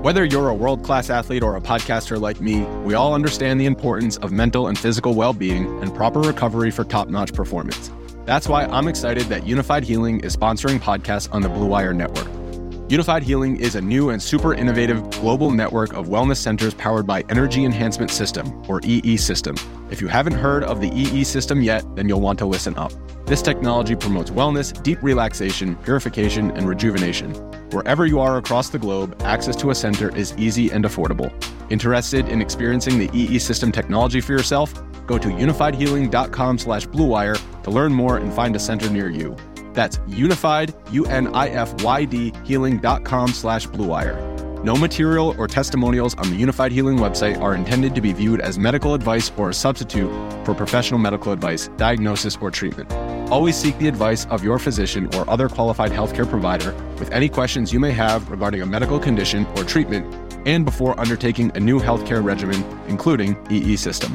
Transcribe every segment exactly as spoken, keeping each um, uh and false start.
Whether you're a world-class athlete or a podcaster like me, we all understand the importance of mental and physical well-being and proper recovery for top-notch performance. That's why I'm excited that Unified Healing is sponsoring podcasts on the Blue Wire Network. Unified Healing is a new and super innovative global network of wellness centers powered by Energy Enhancement System, or E E System. If you haven't heard of the E E System yet, then you'll want to listen up. This technology promotes wellness, deep relaxation, purification, and rejuvenation. Wherever you are across the globe, access to a center is easy and affordable. Interested in experiencing the E E System technology for yourself? Go to unified healing dot com slash blue wire to learn more and find a center near you. That's unified, U N I F Y D, healing dot com slash blue wire. No material or testimonials on the Unified Healing website are intended to be viewed as medical advice or a substitute for professional medical advice, diagnosis, or treatment. Always seek the advice of your physician or other qualified healthcare provider with any questions you may have regarding a medical condition or treatment and before undertaking a new healthcare regimen, including E E System.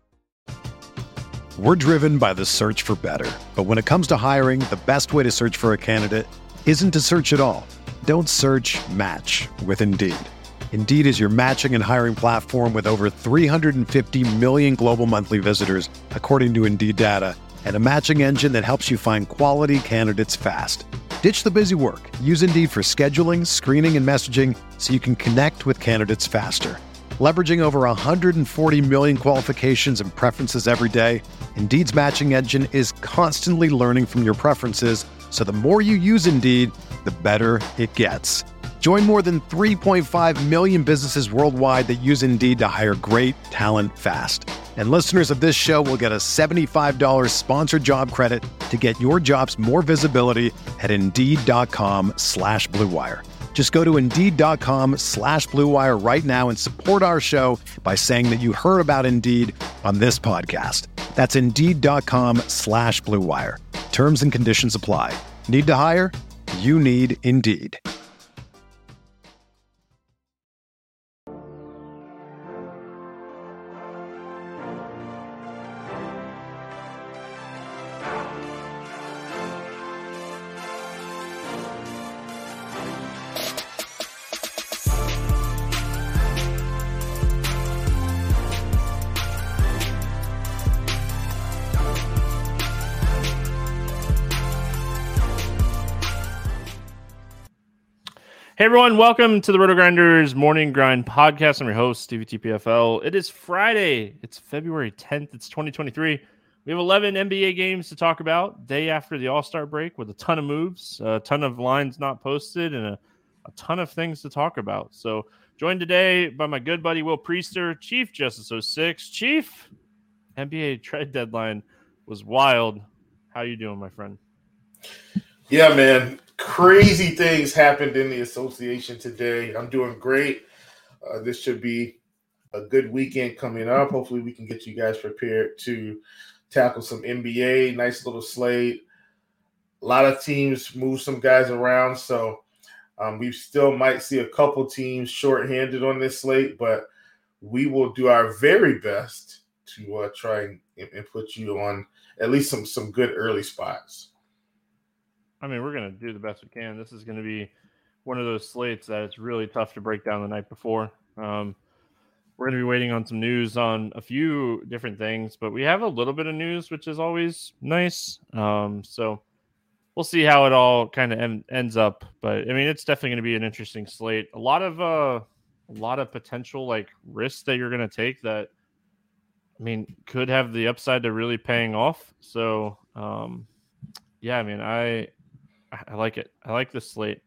We're driven by the search for better. But when it comes to hiring, the best way to search for a candidate isn't to search at all. Don't search, match with Indeed. Indeed is your matching and hiring platform with over three hundred fifty million global monthly visitors, according to Indeed data, and a matching engine that helps you find quality candidates fast. Ditch the busy work. Use Indeed for scheduling, screening, and messaging so you can connect with candidates faster. Leveraging over one hundred forty million qualifications and preferences every day, Indeed's matching engine is constantly learning from your preferences, so the more you use Indeed, the better it gets. Join more than three point five million businesses worldwide that use Indeed to hire great talent fast. And listeners of this show will get a seventy-five dollars sponsored job credit to get your jobs more visibility at Indeed.com slash Blue Wire. Just go to Indeed.com slash Blue Wire right now and support our show by saying that you heard about Indeed on this podcast. That's Indeed.com slash Blue Wire. Terms and conditions apply. Need to hire? You need Indeed. Hey everyone, welcome to the Roto Grinders Morning Grind Podcast. I'm your host, Stevie T P F L. It is Friday. It's February tenth. It's twenty twenty-three. We have eleven N B A games to talk about, day after the All-Star break with a ton of moves, a ton of lines not posted, and a, a ton of things to talk about. So joined today by my good buddy Will Priester, Chief Justice oh six. Chief, N B A trade deadline was wild. How you doing, my friend? Yeah, man. Crazy things happened in the association today. I'm doing great. Uh, this should be a good weekend coming up. Hopefully we can get you guys prepared to tackle some N B A. Nice little slate. A lot of teams move some guys around, so um, we still might see a couple teams shorthanded on this slate, but we will do our very best to uh, try and, and put you on at least some, some good early spots. I mean, we're going to do the best we can. This is going to be one of those slates that it's really tough to break down the night before. Um, we're going to be waiting on some news on a few different things, but we have a little bit of news, which is always nice. Um, so we'll see how it all kind of en- ends up. But I mean, it's definitely going to be an interesting slate. A lot of uh, a lot of potential like risks that you're going to take that, I mean, could have the upside to really paying off. So um, yeah, I mean, I. I like it. I like this slate.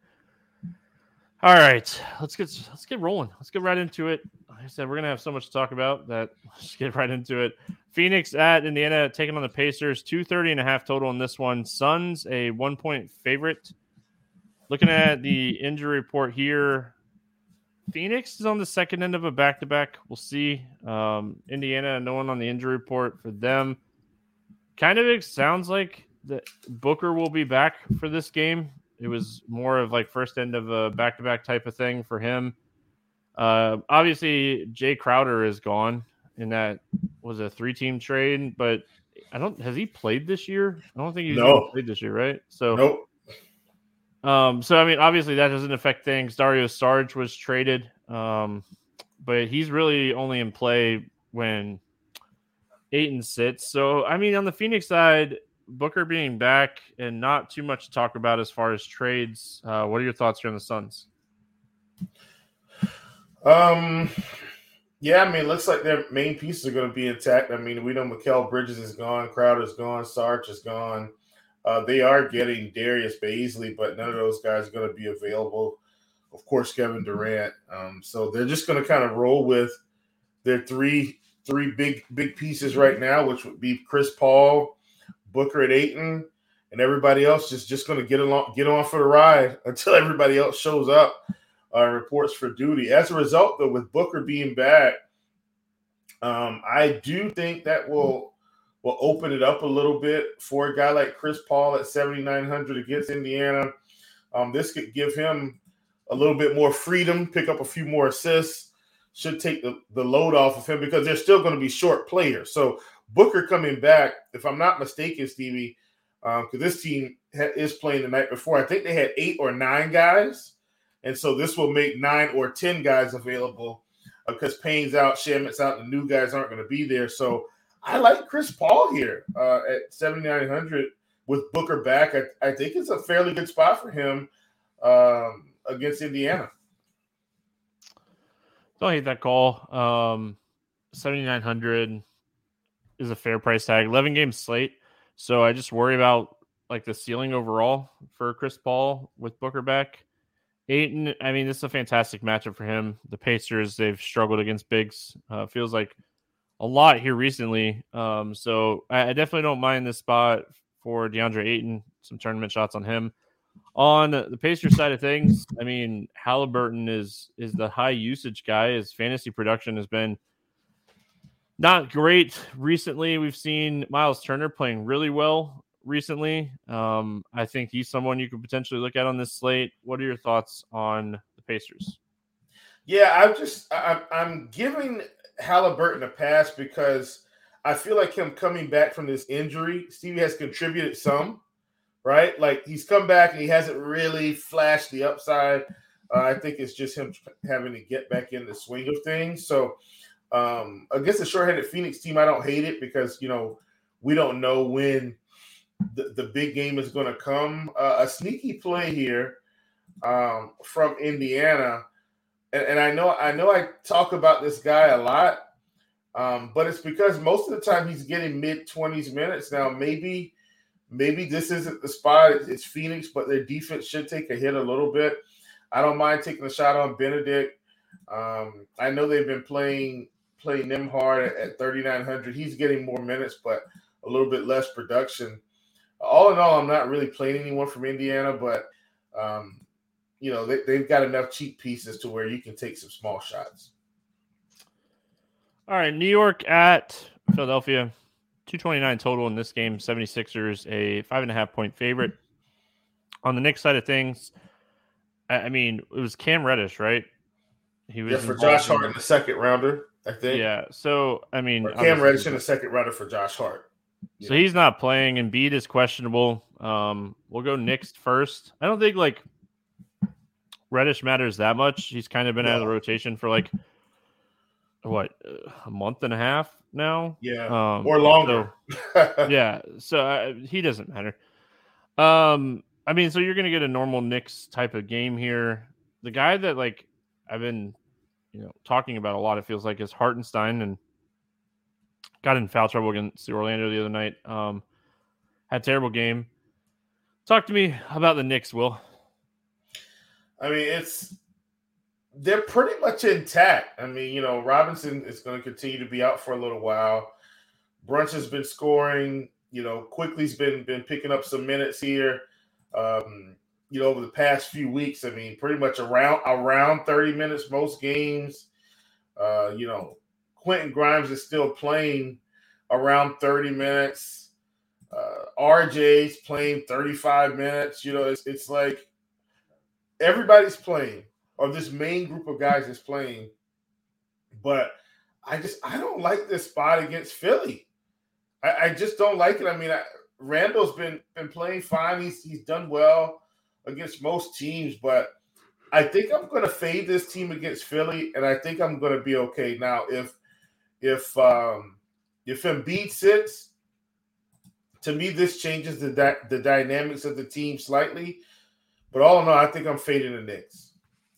All right, let's get let's get rolling. Let's get right into it. Like I said, we're gonna have so much to talk about that. Let's get right into it. Phoenix at Indiana taking on the Pacers. two thirty and a half total in this one. Suns a one point favorite. Looking at the injury report here, Phoenix is on the second end of a back to back. We'll see. Um, Indiana, no one on the injury report for them. Kind of it sounds like that Booker will be back for this game. It was more of like first end of a back-to-back type of thing for him. Uh, obviously, Jay Crowder is gone, and that was a three-team trade. But I don't has he played this year? I don't think he's no. even played this year, right? So nope. Um, so I mean, obviously that doesn't affect things. Dario Saric was traded Um, but he's really only in play when Ayton sits. So, I mean, on the Phoenix side, Booker being back and not too much to talk about as far as trades. Uh, what are your thoughts here on the Suns? Um, yeah, I mean, it looks like their main pieces are going to be intact. I mean, we know Mikal Bridges is gone, Crowder's gone, Sarge is gone. Uh, they are getting Darius Baisley, but none of those guys are going to be available. Of course, Kevin Durant. Um, so they're just going to kind of roll with their three three big big pieces right now, which would be Chris Paul, Booker, and Ayton, and everybody else is just going to get along, get on for the ride until everybody else shows up uh, and reports for duty. As a result, though, with Booker being back, um, I do think that will will open it up a little bit for a guy like Chris Paul at seventy-nine hundred against Indiana. Um, this could give him a little bit more freedom, pick up a few more assists, should take the, the load off of him because they're still going to be short players. So Booker coming back, if I'm not mistaken, Stevie, because um, this team ha- is playing the night before, I think they had eight or nine guys. And so this will make nine or ten guys available because uh, Payne's out, Shamit's out, and the new guys aren't going to be there. So I like Chris Paul here uh, at seventy-nine hundred with Booker back. I, I think it's a fairly good spot for him um, against Indiana. Don't hate that call. Um, seventy-nine hundred is a fair price tag. eleven game slate. So I just worry about like the ceiling overall for Chris Paul with Booker back. Ayton, I mean, this is a fantastic matchup for him. The Pacers, they've struggled against bigs. Uh, feels like a lot here recently. Um, so I, I definitely don't mind this spot for DeAndre Ayton. Some tournament shots on him. On the Pacers side of things, I mean, Halliburton is is the high usage guy. His fantasy production has been not great recently. We've seen Miles Turner playing really well recently. Um, I think he's someone you could potentially look at on this slate. What are your thoughts on the Pacers? Yeah, I'm just I'm, I'm giving Halliburton a pass because I feel like him coming back from this injury, Stevie has contributed some. Right? Like he's come back and he hasn't really flashed the upside. Uh, I think it's just him having to get back in the swing of things. So um, against the short-handed Phoenix team, I don't hate it because, you know, we don't know when the, the big game is going to come. Uh, a sneaky play here um, from Indiana. And, and I know I know I talk about this guy a lot, um, but it's because most of the time he's getting mid-twenties minutes now. Maybe – Maybe this isn't the spot. It's Phoenix, but their defense should take a hit a little bit. I don't mind taking a shot on Benedict. Um, I know they've been playing playing them hard at, at thirty-nine hundred. He's getting more minutes, but a little bit less production. All in all, I'm not really playing anyone from Indiana, but, um, you know, they, they've got enough cheap pieces to where you can take some small shots. All right, New York at Philadelphia. two twenty-nine total in this game. seventy-sixers, a five and a half point favorite. On the Knicks side of things, I mean, it was Cam Reddish, right? He was yeah, for Josh Hart in the second rounder, I think. Yeah, so, I mean. Or Cam Reddish in the second rounder for Josh Hart. Yeah. So he's not playing. Embiid is questionable. Um, we'll go Knicks first. I don't think, like, Reddish matters that much. He's kind of been yeah. out of the rotation for, like, what, a month and a half now? Yeah, um, or longer. So, yeah, so uh, he doesn't matter. Um, I mean, so you're going to get a normal Knicks type of game here. The guy that, like, I've been, you know, talking about a lot, it feels like, is Hartenstein, and got in foul trouble against Orlando the other night. Um, had a terrible game. Talk to me about the Knicks, Will. I mean, it's they're pretty much intact. I mean, you know, Robinson is going to continue to be out for a little while. Brunch has been scoring. You know, Quickly's been been picking up some minutes here. Um, you know, over the past few weeks. I mean, pretty much around around thirty minutes most games. Uh, you know, Quentin Grimes is still playing around thirty minutes. Uh, R J's playing thirty-five minutes. You know, it's it's like everybody's playing, or this main group of guys is playing. But I just I don't like this spot against Philly. I, I just don't like it. I mean, I, Randall's been been playing fine. He's he's done well against most teams, but I think I'm going to fade this team against Philly, and I think I'm going to be okay. Now, if if um, if Embiid sits, to me, this changes the di- the dynamics of the team slightly. But all in all, I think I'm fading the Knicks.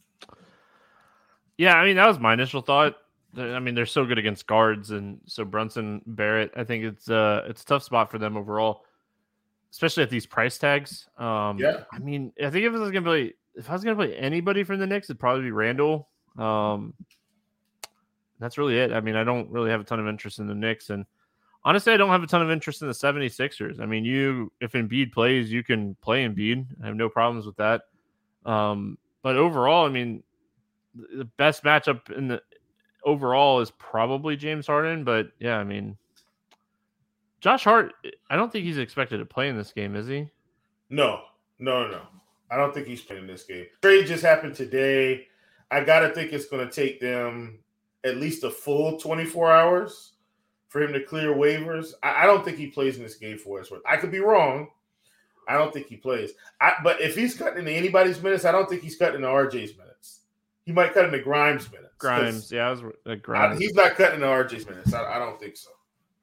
Yeah, I mean, that was my initial thought. I mean, they're so good against guards, and so Brunson, Barrett, I think it's uh it's a tough spot for them overall, especially at these price tags. Um, yeah, I mean, I think if I was gonna play, if I was gonna play anybody from the Knicks, it'd probably be Randall. Um, that's really it. I mean, I don't really have a ton of interest in the Knicks, and honestly, I don't have a ton of interest in the seventy-sixers. I mean, you if Embiid plays, you can play Embiid. I have no problems with that. Um, but overall, I mean, the best matchup in the overall is probably James Harden, but yeah, I mean, Josh Hart, I don't think he's expected to play in this game, is he? No, no, no, no. I don't think he's playing this game. Trade just happened today. I gotta think it's going to take them at least a full twenty-four hours for him to clear waivers. I, I don't think he plays in this game for us. I could be wrong. I don't think he plays. I, but if he's cutting into anybody's minutes, I don't think he's cutting into R J's minutes. He might cut into Grimes' minutes. Grimes, yeah, I was uh, Grimes. I, he's not cutting into R J's minutes. I, I don't think so.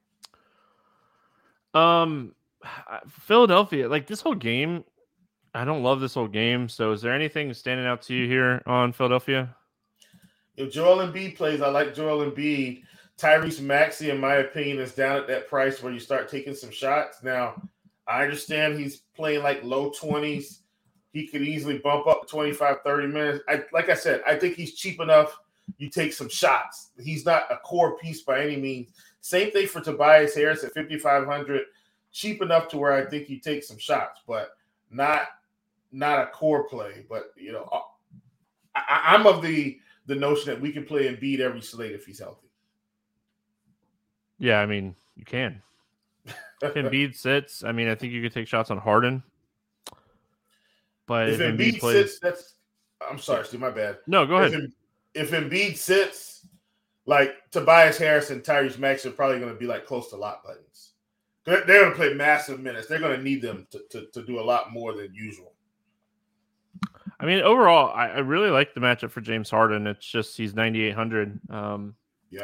Um, Philadelphia, like this whole game, I don't love this whole game. So, is there anything standing out to you here on Philadelphia? If Joel Embiid plays, I like Joel Embiid. Tyrese Maxey, in my opinion, is down at that price where you start taking some shots. Now, I understand he's playing like low twenties. He could easily bump up twenty-five, thirty minutes. I, like I said, I think he's cheap enough. You take some shots. He's not a core piece by any means. Same thing for Tobias Harris at fifty-five hundred. Cheap enough to where I think you take some shots, but not not a core play. But, you know, I, I'm of the, the notion that we can play Embiid every slate if he's healthy. Yeah, I mean, you can. If Embiid sits, I mean, I think you could take shots on Harden. But if, if Embiid, Embiid plays, sits, that's I'm sorry, Steve, my bad. No, go ahead. If, if Embiid sits, like Tobias Harris and Tyrese Maxey are probably going to be like close to lock buttons. They're, they're going to play massive minutes. They're going to need them to, to, to do a lot more than usual. I mean, overall, I, I really like the matchup for James Harden. It's just he's ninety-eight hundred. Um, yeah.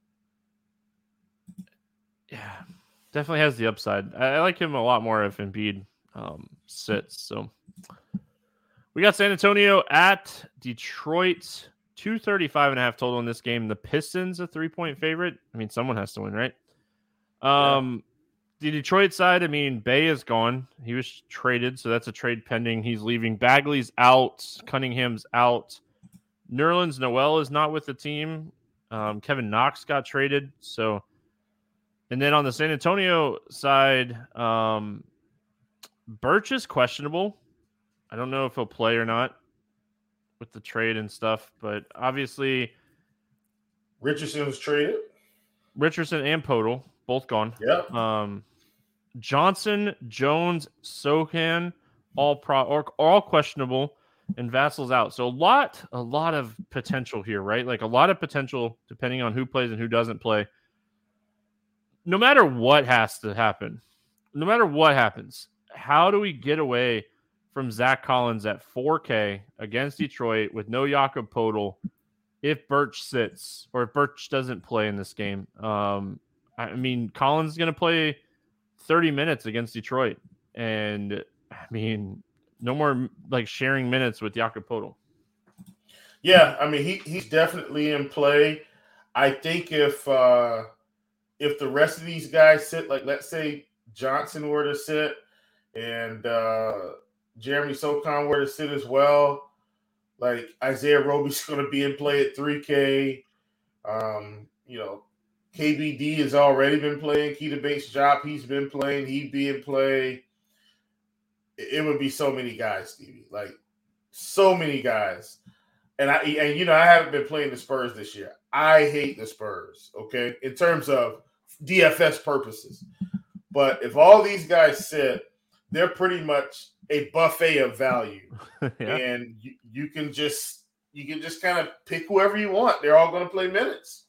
Yeah, definitely has the upside. I, I like him a lot more if Embiid um, sits. So we got San Antonio at Detroit, two thirty-five and a half total in this game. The Pistons a three-point favorite. I mean, someone has to win, right? Um, yeah. The Detroit side, I mean, Bay is gone. He was traded, so that's a trade pending. He's leaving. Bagley's out. Cunningham's out. Nerlens Noel is not with the team. Um, Kevin Knox got traded. So, and then on the San Antonio side, um, Birch is questionable. I don't know if he'll play or not with the trade and stuff, but obviously Richardson was traded. Richardson and Podol both gone. Yeah. Um, Johnson, Jones, Sohan, all pro or all questionable, and Vassal's out. So a lot, a lot of potential here, right? Like a lot of potential depending on who plays and who doesn't play. No matter what has to happen, no matter what happens, how do we get away from Zach Collins at four K against Detroit with no Jakob Podol if Birch sits or if Birch doesn't play in this game? Um, I mean, Collins is going to play thirty minutes against Detroit. And, I mean, no more, like, sharing minutes with Jakob Podol. Yeah, I mean, he he's definitely in play. I think if uh, if the rest of these guys sit, like, let's say Johnson were to sit and uh, Jeremy Sochan were to sit as well, like, Isaiah Roby's going to be in play at three K. Um, you know, K B D has already been playing. Keita Bates-Diop, he's been playing. He'd be in play. It would be so many guys, Stevie. Like, so many guys. And, I and you know, I haven't been playing the Spurs this year. I hate the Spurs, okay, in terms of D F S purposes. But if all these guys sit, they're pretty much a buffet of value. yeah. And you, you can just you can just kind of pick whoever you want. They're all going to play minutes.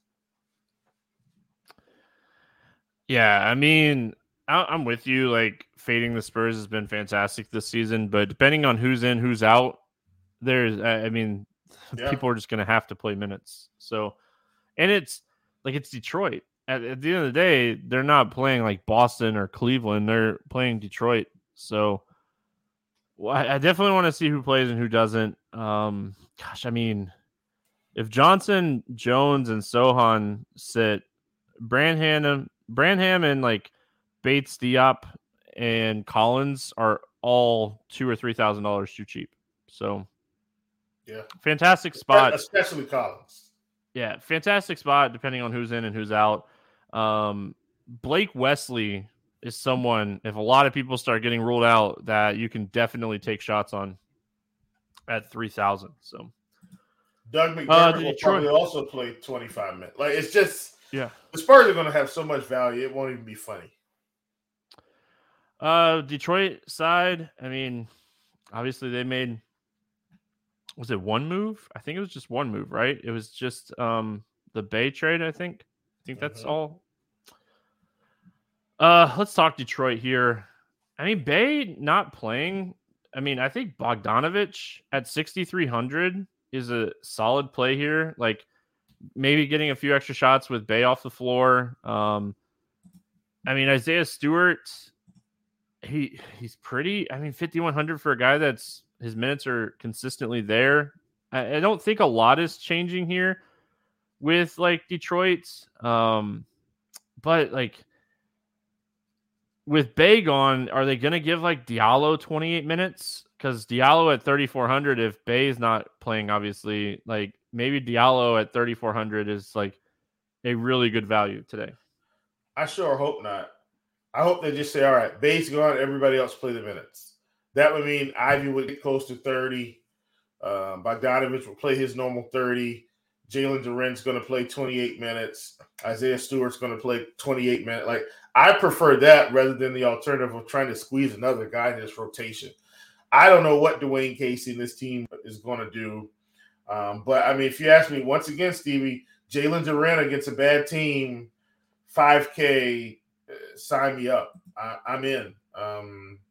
Yeah, I mean, I'm with you. Like, fading the Spurs has been fantastic this season, but depending on who's in, who's out, there's, I mean, yeah. people are just going to have to play minutes. So, and it's like, it's Detroit. At, at the end of the day, they're not playing like Boston or Cleveland. They're playing Detroit. So, well, I, I definitely want to see who plays and who doesn't. Um, gosh, I mean, if Johnson, Jones, and Sohan sit, Branham, Branham, and like Bates, Diop, and Collins are all two or three thousand dollars too cheap. So, yeah, fantastic spot, especially Collins. Yeah, fantastic spot depending on who's in and who's out. Um, Blake Wesley is someone, if a lot of people start getting ruled out, that you can definitely take shots on at three thousand. So, Doug McDermott uh, will Detroit, probably also play twenty-five minutes. Like, it's just, yeah, the Spurs are going to have so much value, it won't even be funny. Uh, Detroit side, I mean, obviously they made, was it one move? I think it was just one move, right? It was just um the Bay trade, I think. I think that's mm-hmm. all. Uh, let's talk Detroit here. I mean, Bay not playing. I mean, I think Bogdanovich at sixty-three hundred is a solid play here. Like, maybe getting a few extra shots with Bay off the floor. Um, I mean, Isaiah Stewart, he he's pretty. I mean, fifty-one hundred for a guy that's his minutes are consistently there. I, I don't think a lot is changing here with like Detroit. Um, but like with Bay gone, are they going to give like Diallo twenty-eight minutes? Because Diallo at thirty-four hundred, if Bay is not playing, obviously, like maybe Diallo at thirty-four hundred is like a really good value today. I sure hope not. I hope they just say, all right, Bay's gone, everybody else play the minutes. That would mean Ivy would get close to thirty. Um, Bogdanovich will play his normal thirty. Jalen Duren's going to play twenty-eight minutes. Isaiah Stewart's going to play twenty-eight minutes. Like, I prefer that rather than the alternative of trying to squeeze another guy in this rotation. I don't know what Dwayne Casey and this team is going to do. Um, but, I mean, if you ask me, once again, Stevie, Jalen Duren against a bad team, five K, uh, sign me up. I, I'm in. Um,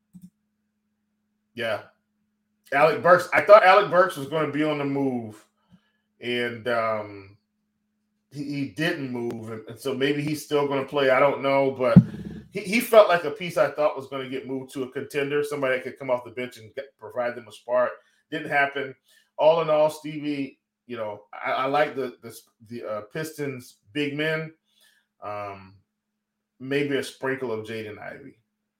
yeah. Alec Burks. I thought Alec Burks was going to be on the move, and um, he, he didn't move. And, and so maybe he's still going to play. I don't know. But he, he felt like a piece I thought was going to get moved to a contender, somebody that could come off the bench and get, provide them a spark. Didn't happen. All in all, Stevie, you know, I, I like the the, the uh, Pistons big men. Um, maybe a sprinkle of Jaden Ivey.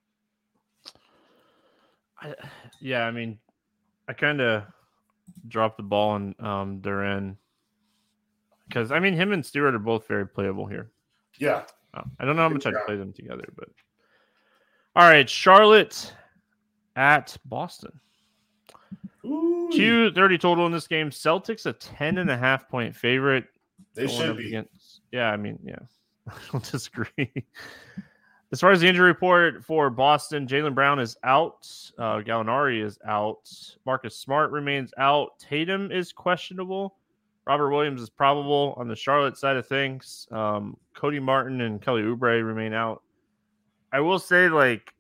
I, yeah, I mean, I kind of dropped the ball on um, Duren because, I mean, him and Stewart are both very playable here. Yeah. Oh, I don't know how much I'd play them together, but all right, Charlotte at Boston. Ooh. two thirty total in this game. Celtics a ten and a half point favorite. They should be. Against, yeah, I mean, yeah, I don't disagree. As far as the injury report for Boston, Jaylen Brown is out. Uh, Gallinari is out. Marcus Smart remains out. Tatum is questionable. Robert Williams is probable on the Charlotte side of things. Um, Cody Martin and Kelly Oubre remain out. I will say, like,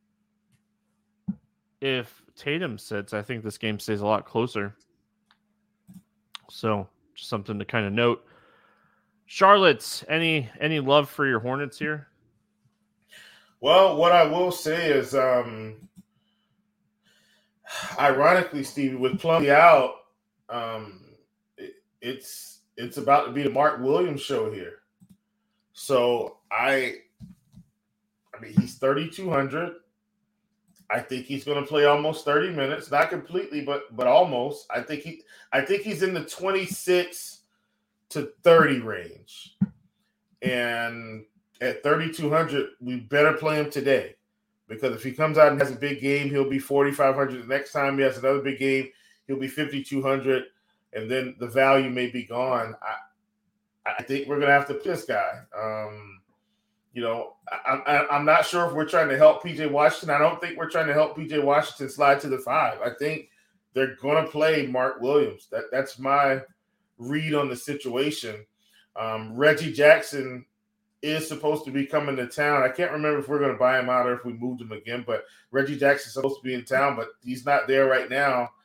if Tatum sits, I think this game stays a lot closer. So, just something to kind of note. Charlotte, any any love for your Hornets here? Well, what I will say is, um, ironically, Stevie, with Plumlee out, um, it, it's it's about to be the Mark Williams show here. So I, I mean, he's thirty-two hundred. I think he's going to play almost thirty minutes, not completely, but but almost. I think he, I think he's in the twenty-six to thirty range, and at thirty-two hundred, we better play him today, because if he comes out and has a big game, he'll be forty-five hundred. The next time he has another big game, he'll be fifty-two hundred, and then the value may be gone. I, I think we're going to have to pick this guy. Um, you know, I, I, I'm not sure if we're trying to help P J Washington. I don't think we're trying to help P J Washington slide to the five. I think they're going to play Mark Williams. That That's my read on the situation. Um, Reggie Jackson is supposed to be coming to town. I can't remember if we're going to buy him out or if we moved him again, but Reggie Jackson's supposed to be in town, but he's not there right now.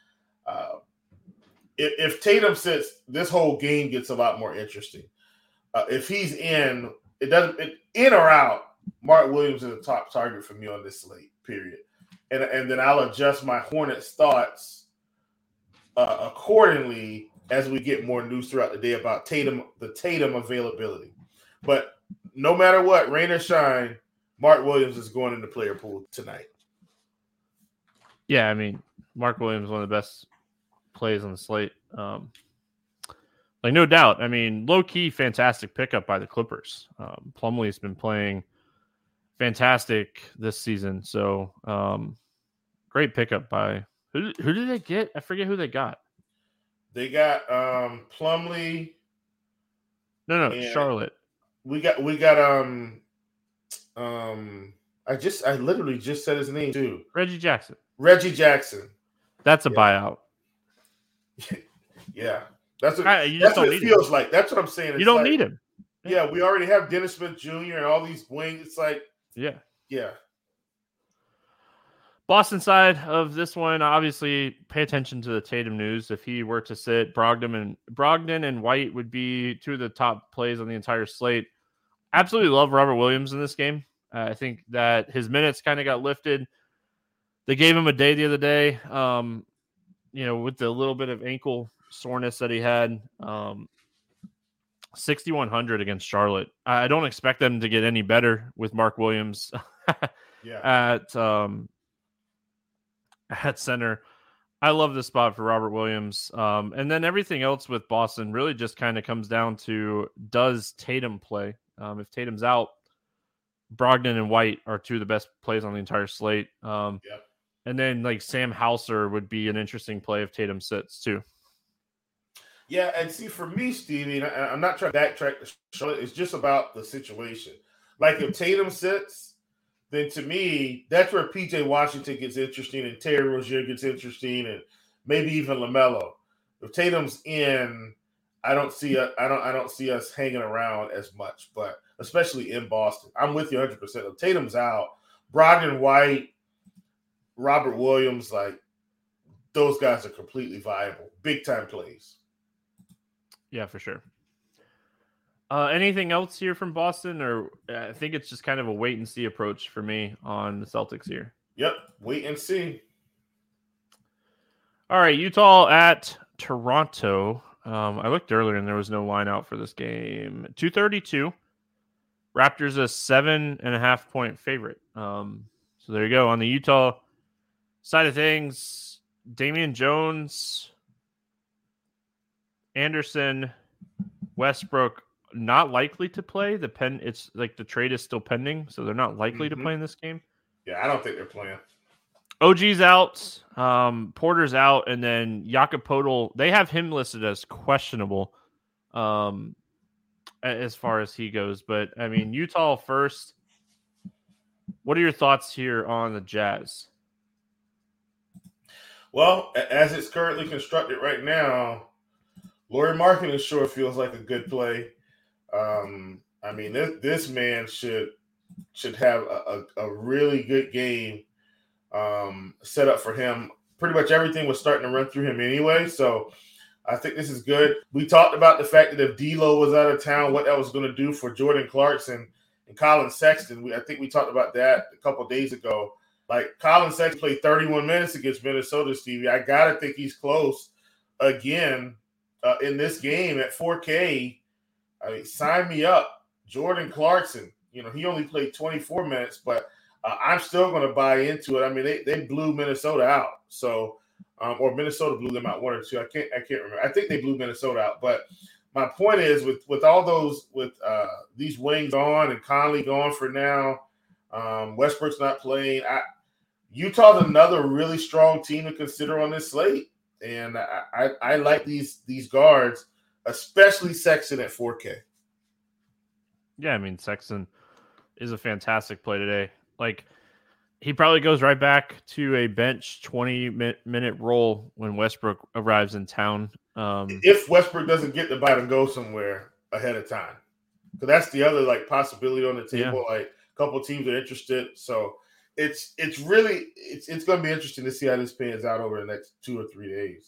Uh, if, if Tatum sits, this whole game gets a lot more interesting. Uh, if he's in, it doesn't it, in or out. Mark Williams is a top target for me on this slate. Period. And and then I'll adjust my Hornets thoughts uh, accordingly as we get more news throughout the day about Tatum, the Tatum availability. But no matter what, rain or shine, Mark Williams is going in the player pool tonight. Yeah, I mean, Mark Williams, one of the best plays on the slate. Um, like, no doubt. I mean, low-key, fantastic pickup by the Clippers. Um, Plumlee's been playing fantastic this season. So, um, great pickup by – who, who did they get? I forget who they got. They got um, Plumlee. No, no, Charlotte. We got we got um um I just I literally just said his name too. Reggie Jackson. Reggie Jackson. That's a yeah. buyout. yeah. That's what, I, that's what it feels him. like. That's what I'm saying. It's you don't like, need him. Yeah, we already have Dennis Smith Junior and all these wings. It's like Yeah. Yeah. Boston side of this one, obviously pay attention to the Tatum news. If he were to sit, Brogdon and Brogdon and White would be two of the top plays on the entire slate. Absolutely love Robert Williams in this game. Uh, I think that his minutes kind of got lifted. They gave him a day the other day, um, you know, with the little bit of ankle soreness that he had. Um, sixty-one hundred against Charlotte. I don't expect them to get any better with Mark Williams yeah. at um, at center. I love this spot for Robert Williams. Um, and then everything else with Boston really just kind of comes down to, does Tatum play? Um, if Tatum's out, Brogdon and White are two of the best plays on the entire slate. Um, yeah. And then like Sam Hauser would be an interesting play if Tatum sits too. Yeah, and see, for me, Stevie, and I, I'm not trying to backtrack the show. It's just about the situation. Like if Tatum sits, then to me, that's where P J Washington gets interesting and Terry Rozier gets interesting and maybe even LaMelo. If Tatum's in, I don't see a, I don't I don't see us hanging around as much, but especially in Boston. I'm with you one hundred percent. If Tatum's out, Brogdon, White, Robert Williams, like those guys are completely viable. Big time plays. Yeah, for sure. Uh, anything else here from Boston, or I think it's just kind of a wait and see approach for me on the Celtics here. Yep, wait and see. All right, Utah at Toronto. Um, I looked earlier and there was no line out for this game. two thirty-two. Raptors a seven and a half point favorite. Um, so there you go. On the Utah side of things, Damian Jones, Anderson, Westbrook, not likely to play. The pen, it's like the trade is still pending, so they're not likely mm-hmm. to play in this game. Yeah, I don't think they're playing. O G's out, um, Porter's out, and then Jakob Poeltl, they have him listed as questionable um, as far as he goes. But, I mean, Utah first. What are your thoughts here on the Jazz? Well, as it's currently constructed right now, Lauri Markkanen sure feels like a good play. Um, I mean, this, this man should should have a, a, a really good game um, set up for him. Pretty much everything was starting to run through him anyway, so I think this is good. We talked about the fact that if D'Lo was out of town, what that was going to do for Jordan Clarkson and Colin Sexton. We, I think we talked about that a couple of days ago. Like, Colin Sexton played thirty-one minutes against Minnesota, Stevie. I got to think he's close again uh, in this game at four K. I mean, sign me up. Jordan Clarkson, you know, he only played twenty-four minutes, but uh, I'm still going to buy into it. I mean, they, they blew Minnesota out. So, um, or Minnesota blew them out one or two. I can't I can't remember. I think they blew Minnesota out. But my point is, with, with all those, with uh, these wings on and Conley gone for now, um, Westbrook's not playing. I, Utah's another really strong team to consider on this slate. And I, I, I like these these guards, especially Sexton at four K. Yeah, I mean, Sexton is a fantastic play today. Like, he probably goes right back to a bench twenty-minute role when Westbrook arrives in town. Um, if Westbrook doesn't get the bite and go somewhere ahead of time. So that's the other, like, possibility on the table. Yeah. Like, a couple of teams are interested. So it's it's really it's it's going to be interesting to see how this pans out over the next two or three days.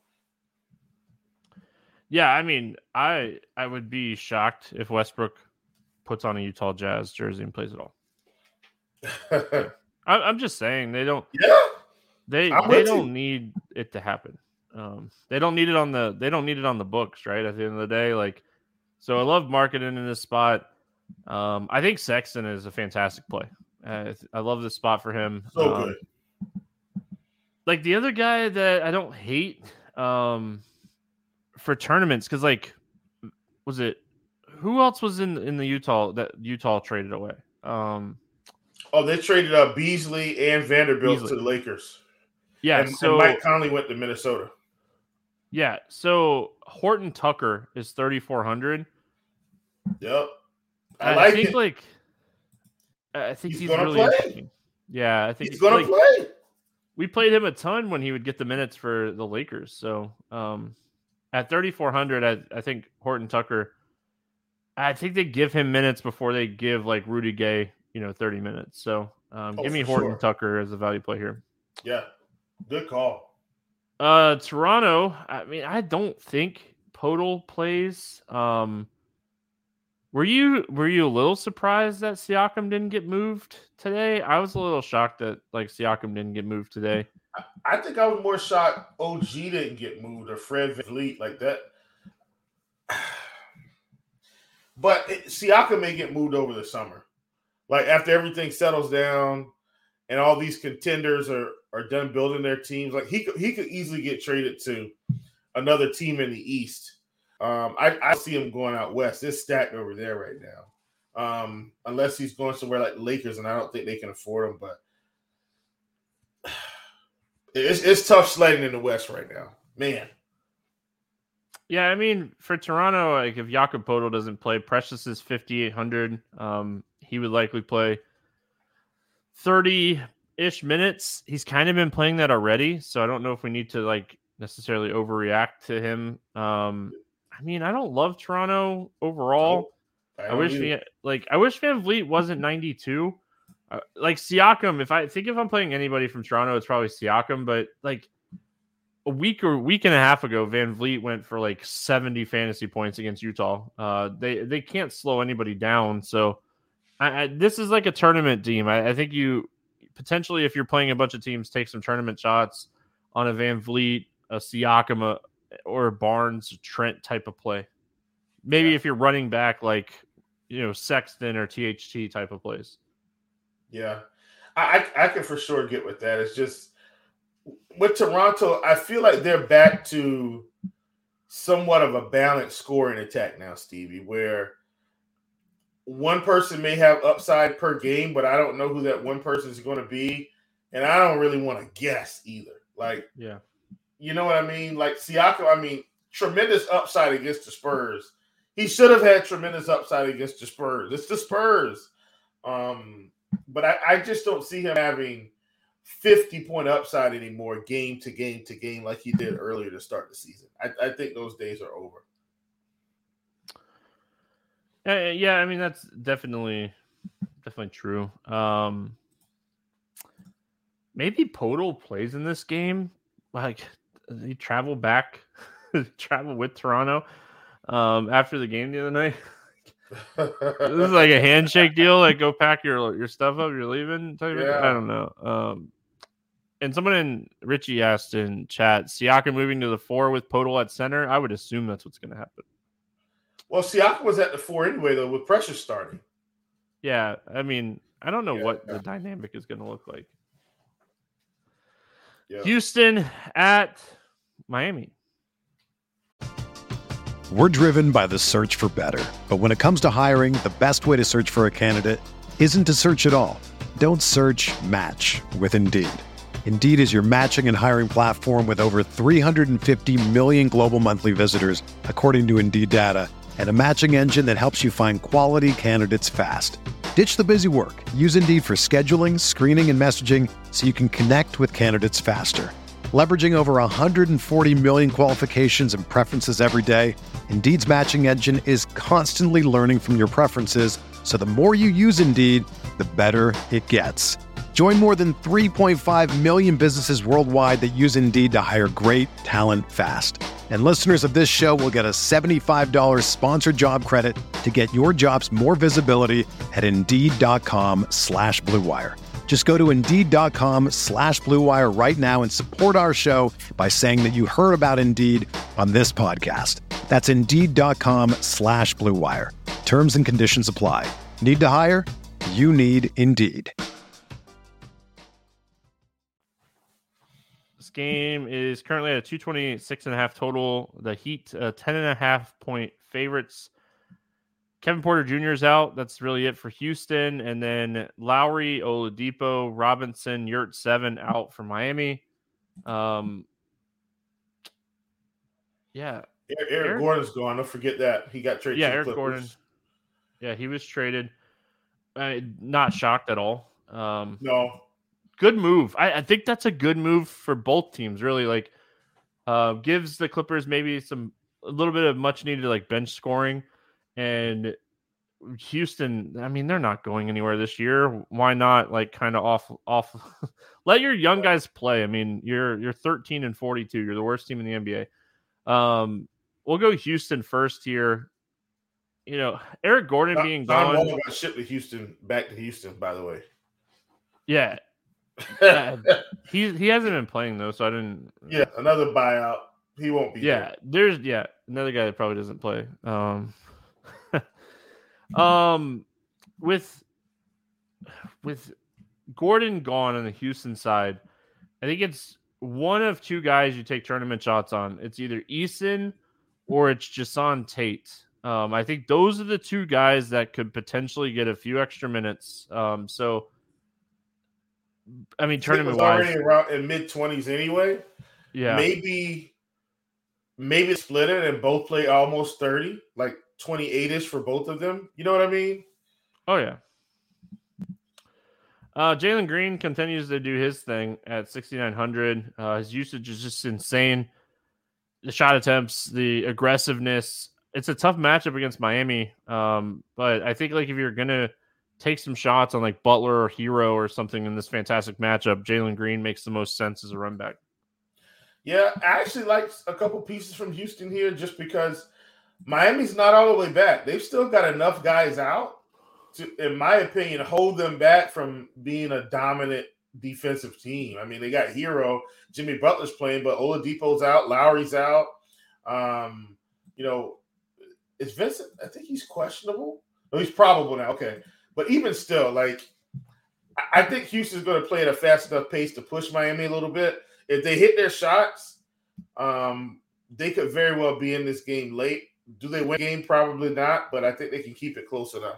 Yeah, I mean, I I would be shocked if Westbrook puts on a Utah Jazz jersey and plays it all. Yeah. I, I'm just saying they don't. Yeah, they I'm they with don't you. need it to happen. Um, they don't need it on the they don't need it on the books, right? At the end of the day, like, so I love marketing in this spot. Um, I think Sexton is a fantastic play. Uh, I love this spot for him. So um, good. Like the other guy that I don't hate um, for tournaments, because like, was it who else was in in the Utah that Utah traded away? Um, oh, they traded up Beasley and Vanderbilt Beasley. to the Lakers. Yeah, and, so and Mike Conley went to Minnesota. Yeah, so Horton Tucker is thirty-four hundred. Yep, I, I like think it. Like, I think he's, he's, gonna really play. interesting. Yeah, I think He's gonna like, play. We played him a ton when he would get the minutes for the Lakers. So um, at thirty-four hundred, I, I think Horton Tucker. I think they give him minutes before they give like Rudy Gay, you know, thirty minutes. So um, Oh, give me for Horton sure. Tucker as a value play here. Yeah, good call. Uh, Toronto. I mean, I don't think Podol plays. Um, were you were you a little surprised that Siakam didn't get moved today? I was a little shocked that like Siakam didn't get moved today. I think I was more shocked O G didn't get moved or Fred VanVleet like that. But it, Siakam may get moved over the summer. Like after everything settles down and all these contenders are, are done building their teams, like he could he could easily get traded to another team in the East. Um, I, I see him going out west. It's stacked over there right now. Um, unless he's going somewhere like Lakers, and I don't think they can afford him, but it's it's tough sledding in the West right now. Man. Yeah, I mean, for Toronto, like if Jakob Podol doesn't play, Precious is fifty-eight hundred. Um, he would likely play thirty-ish minutes. He's kind of been playing that already, so I don't know if we need to like necessarily overreact to him. Um, I mean, I don't love Toronto overall. I, I wish Van, like I wish VanVleet wasn't ninety-two. Uh, like Siakam, if I think if I'm playing anybody from Toronto, it's probably Siakam. But like a week or week and a half ago, VanVleet went for like seventy fantasy points against Utah. Uh, they they can't slow anybody down. So I, I, this is like a tournament team. I, I think you potentially, if you're playing a bunch of teams, take some tournament shots on a VanVleet, a Siakam, a, or a Barnes, Trent type of play. Maybe yeah. if you're running back like, you know, Sexton or T H T type of plays. Yeah, I, I I can for sure get with that. It's just with Toronto, I feel like they're back to somewhat of a balanced scoring attack now, Stevie, where one person may have upside per game, but I don't know who that one person is going to be, and I don't really want to guess either. Like, yeah, you know what I mean? Like Siakam, I mean, tremendous upside against the Spurs. He should have had tremendous upside against the Spurs. It's the Spurs. Um, but I, I just don't see him having fifty-point upside anymore game to game to game like he did earlier to start the season. I, I think those days are over. Uh, yeah, I mean, that's definitely definitely true. Um, maybe Podol plays in this game. Like, he travel back, travel with Toronto um, after the game the other night. This is like a handshake deal. Like, go pack your your stuff up. You're leaving. Type Yeah. of, I don't know. Um, and someone in Richie asked in chat, Siakam moving to the four with Podol at center. I would assume that's what's going to happen. Well, Siakam was at the four anyway, though, with Precious starting. Yeah, I mean, I don't know Yeah, what yeah. the dynamic is going to look like. Yeah. Houston at Miami. We're driven by the search for better. But when it comes to hiring, the best way to search for a candidate isn't to search at all. Don't search, match with Indeed. Indeed is your matching and hiring platform with over three hundred fifty million global monthly visitors, according to Indeed data, and a matching engine that helps you find quality candidates fast. Ditch the busy work. Use Indeed for scheduling, screening, and messaging so you can connect with candidates faster. Leveraging over one hundred forty million qualifications and preferences every day, Indeed's matching engine is constantly learning from your preferences, so the more you use Indeed, the better it gets. Join more than three point five million businesses worldwide that use Indeed to hire great talent fast. And listeners of this show will get a seventy-five dollars sponsored job credit to get your jobs more visibility at Indeed.com slash Blue Wire. Just go to Indeed.com slash Blue Wire right now and support our show by saying that you heard about Indeed on this podcast. That's Indeed.com slash Blue Wire. Terms and conditions apply. Need to hire? You need Indeed. This game is currently at a two twenty-six and a half total. The Heat, uh, ten and a half point favorites. Kevin Porter Junior is out. That's really it for Houston. And then Lowry, Oladipo, Robinson, Yurtseven out for Miami. Um, yeah. Eric, Eric, Eric Gordon's gone. Don't forget that. He got traded. Yeah, to Eric Clippers. Gordon. Yeah, he was traded. Uh, not shocked at all. Um, no. Good move. I, I think that's a good move for both teams, really. Like, uh, gives the Clippers maybe some a little bit of much needed like bench scoring. And Houston, I mean, they're not going anywhere this year. Why not like kind of off off let your young guys play? I mean, you're you're thirteen and forty-two. You're the worst team in the N B A. Um, we'll go Houston first here. You know, Eric Gordon Don, being Don gone. Wall got shipped to Houston, back to Houston, by the way. Yeah. uh, he he hasn't been playing though, so I didn't. Yeah, another buyout. He won't be. Yeah, there. there's yeah another guy that probably doesn't play. Um, um, with with Gordon gone on the Houston side, I think it's one of two guys you take tournament shots on. It's either Eason or it's Jason Tate. Um, I think those are the two guys that could potentially get a few extra minutes. Um, so. I mean, tournament wise, already around in mid twenties anyway. Yeah, maybe, maybe split it and both play almost thirty, like twenty-eight ish for both of them. You know what I mean? Oh yeah. Uh, Jalen Green continues to do his thing at sixty-nine hundred. Uh, his usage is just insane. The shot attempts, the aggressiveness. It's a tough matchup against Miami, um, but I think like if you're gonna take some shots on like Butler or Hero or something in this fantastic matchup, Jalen Green makes the most sense as a run back. Yeah, I actually like a couple pieces from Houston here just because Miami's not all the way back. They've still got enough guys out to, in my opinion, hold them back from being a dominant defensive team. I mean, they got Hero, Jimmy Butler's playing, but Oladipo's out, Lowry's out. Um, you know, is Vincent, I think he's questionable. No, he's probable now. Okay. But even still, like, I think Houston's going to play at a fast enough pace to push Miami a little bit. If they hit their shots, um, they could very well be in this game late. Do they win the game? Probably not, but I think they can keep it close enough.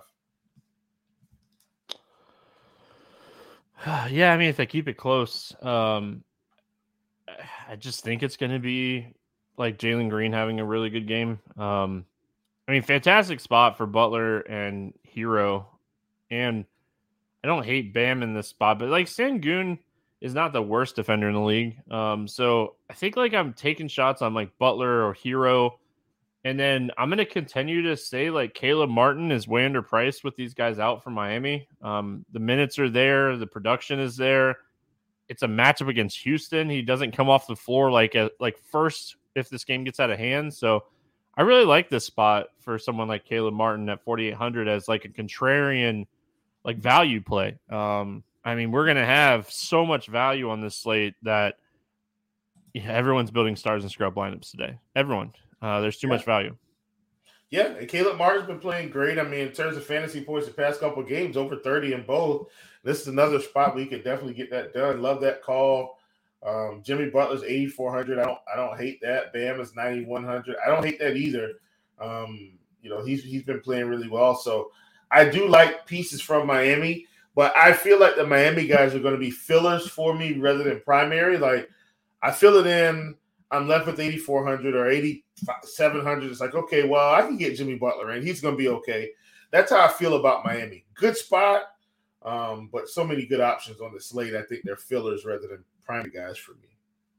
Yeah, I mean, if they keep it close, um, I just think it's going to be like Jalen Green having a really good game. Um, I mean, fantastic spot for Butler and Hero. And I don't hate Bam in this spot, but like Sengun is not the worst defender in the league. Um, so I think like I'm taking shots on like Butler or Hero. And then I'm going to continue to say like Caleb Martin is way underpriced with these guys out from Miami. Um, the minutes are there. The production is there. It's a matchup against Houston. He doesn't come off the floor like a, like first if this game gets out of hand. So I really like this spot for someone like Caleb Martin at forty-eight hundred as like a contrarian like value play. Um, I mean, we're going to have so much value on this slate that yeah, everyone's building stars and scrub lineups today. Everyone. Uh, there's too yeah. much value. Yeah, and Caleb Martin's been playing great. I mean, in terms of fantasy points the past couple of games, over thirty in both. This is another spot where you could definitely get that done. Love that call. Um, Jimmy Butler's eighty-four hundred. I don't I don't hate that. Bam is ninety-one hundred. I don't hate that either. Um, you know, he's he's been playing really well. So I do like pieces from Miami, but I feel like the Miami guys are going to be fillers for me rather than primary. Like I fill it in, I'm left with eighty-four hundred or eighty-seven hundred. It's like, okay, well, I can get Jimmy Butler in. He's going to be okay. That's how I feel about Miami. Good spot, um, but so many good options on the slate. I think they're fillers rather than primary guys for me.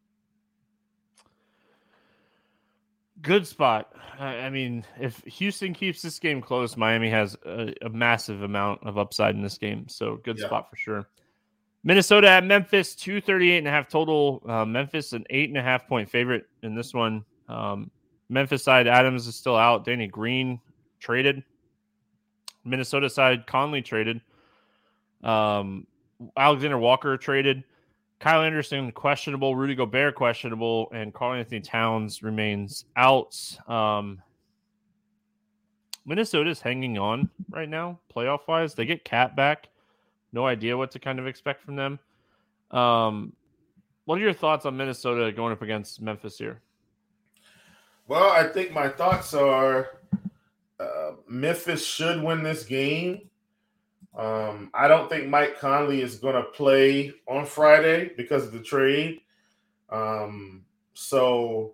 Good spot. I mean, if Houston keeps this game close, Miami has a, a massive amount of upside in this game. So good yeah. spot for sure. Minnesota at Memphis, two thirty-eight and a half total. Uh, Memphis, an eight and a half point favorite in this one. Um, Memphis side, Adams is still out. Danny Green traded. Minnesota side, Conley traded. Um, Alexander Walker traded. Kyle Anderson questionable. Rudy Gobert questionable. And Karl-Anthony Towns remains out. Um, Minnesota's hanging on right now, playoff-wise. They get Cat back. No idea what to kind of expect from them. Um, what are your thoughts on Minnesota going up against Memphis here? Well, I think my thoughts are uh, Memphis should win this game. Um, I don't think Mike Conley is going to play on Friday because of the trade. Um, so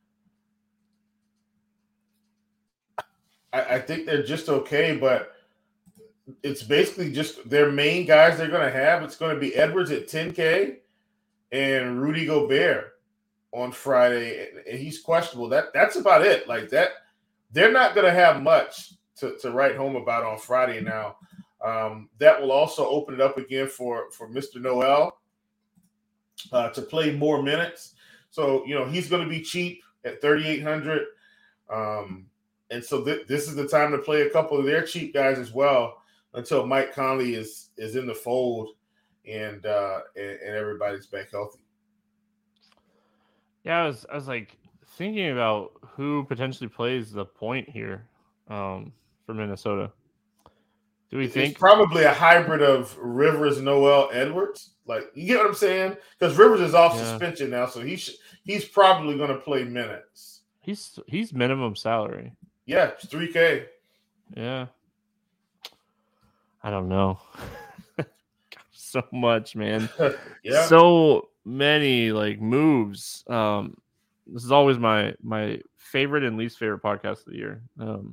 I, I think they're just okay, but it's basically just their main guys they're going to have. It's going to be Edwards at ten K and Rudy Gobert on Friday, and he's questionable. That that's about it. Like that, they're not going to have much to, to write home about on Friday now. Um, that will also open it up again for, for Mister Noel uh, to play more minutes. So, you know, he's going to be cheap at thirty-eight hundred. Um, and so th- this is the time to play a couple of their cheap guys as well until Mike Conley is, is in the fold and, uh, and, and everybody's back healthy. Yeah, I was, I was like thinking about who potentially plays the point here um, for Minnesota. Do we it's think probably a hybrid of Rivers, Noel, Edwards? Like, you get what I'm saying? Because Rivers is off Yeah. suspension now, so he sh- he's probably going to play minutes. he's he's minimum salary? Yeah, it's three K. Yeah, I don't know. So much, man. Yeah. So many like moves. Um, this is always my my favorite and least favorite podcast of the year. Um,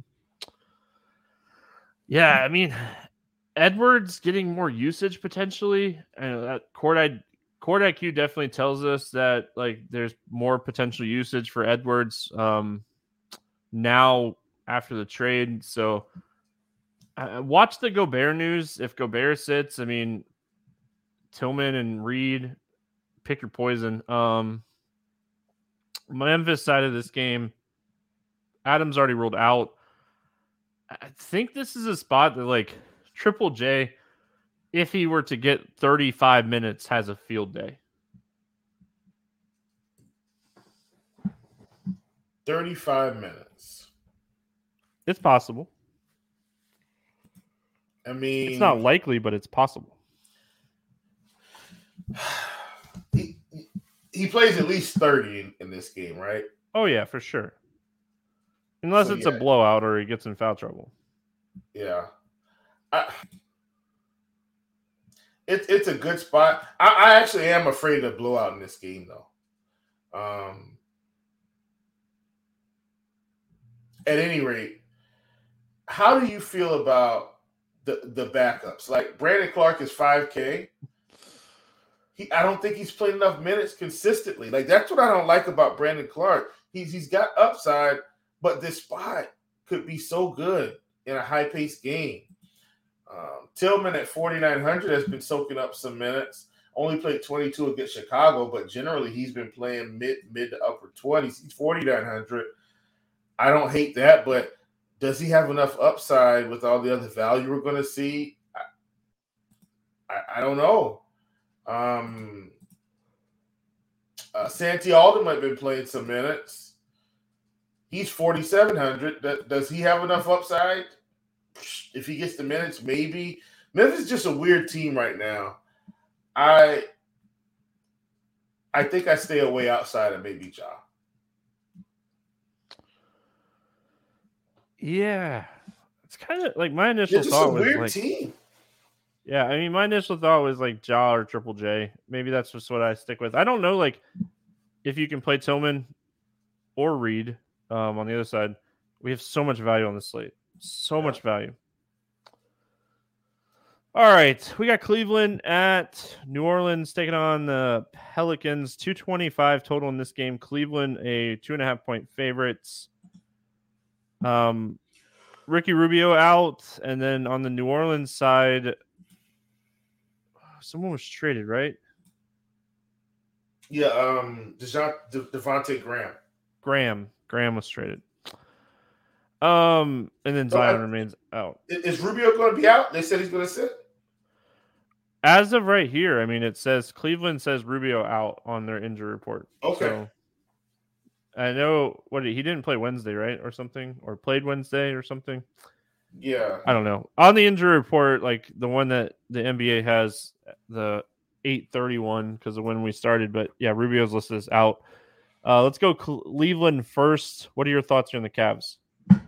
yeah, I mean, Edwards getting more usage potentially. I know that Court I Court I Q definitely tells us that like there's more potential usage for Edwards um, now after the trade. So uh, watch the Gobert news. If Gobert sits, I mean, Tillman and Reed, pick your poison. Um, Memphis side of this game, Adams already ruled out. I think this is a spot that, like, Triple J, if he were to get thirty-five minutes, has a field day. thirty-five minutes. It's possible. I mean, It's not likely, but it's possible. he, he plays at least thirty in, in this game, right? Oh, yeah, for sure. Unless So, it's yeah. a blowout or he gets in foul trouble. Yeah. I, it, it's a good spot. I, I actually am afraid of blowout in this game, though. Um, at any rate, how do you feel about the, the backups? Like, Brandon Clark is five K. He, I don't think he's played enough minutes consistently. Like, that's what I don't like about Brandon Clark. He's He's got upside, but this spot could be so good in a high-paced game. Um, Tillman at forty-nine hundred has been soaking up some minutes. Only played twenty-two against Chicago, but generally he's been playing mid mid to upper twenties. He's forty-nine hundred. I don't hate that, but does he have enough upside with all the other value we're going to see? I, I, I don't know. Um, uh, Santi Alden might have been playing some minutes. He's forty-seven hundred. Does, does he have enough upside? If he gets the minutes, maybe. Memphis is just a weird team right now. I I think I stay away outside of maybe Ja. Yeah. It's kind of like my initial They're just thought a was weird like, team. yeah, I mean, my initial thought was like Ja or Triple J. Maybe that's just what I stick with. I don't know, like, if you can play Tillman or Reed um, on the other side. We have so much value on this slate. So Yeah. much value. All right. We got Cleveland at New Orleans taking on the Pelicans. two twenty-five total in this game. Cleveland, a two and a half point favorites. Um, Ricky Rubio out. And then on the New Orleans side, someone was traded, right? Yeah, um, Dejounte, De- Devontae Graham. Graham. Graham was traded. Um, and then Zion oh, I, remains out. Is Rubio going to be out? They said he's going to sit. As of right here, I mean, it says Cleveland says Rubio out on their injury report. Okay. So I know what he didn't play Wednesday, right, or something, or played Wednesday or something. Yeah, I don't know. On the injury report, like the one that the N B A has, the eight thirty-one because of when we started. But yeah, Rubio's listed as out. Uh, let's go Cleveland first. What are your thoughts on the Cavs?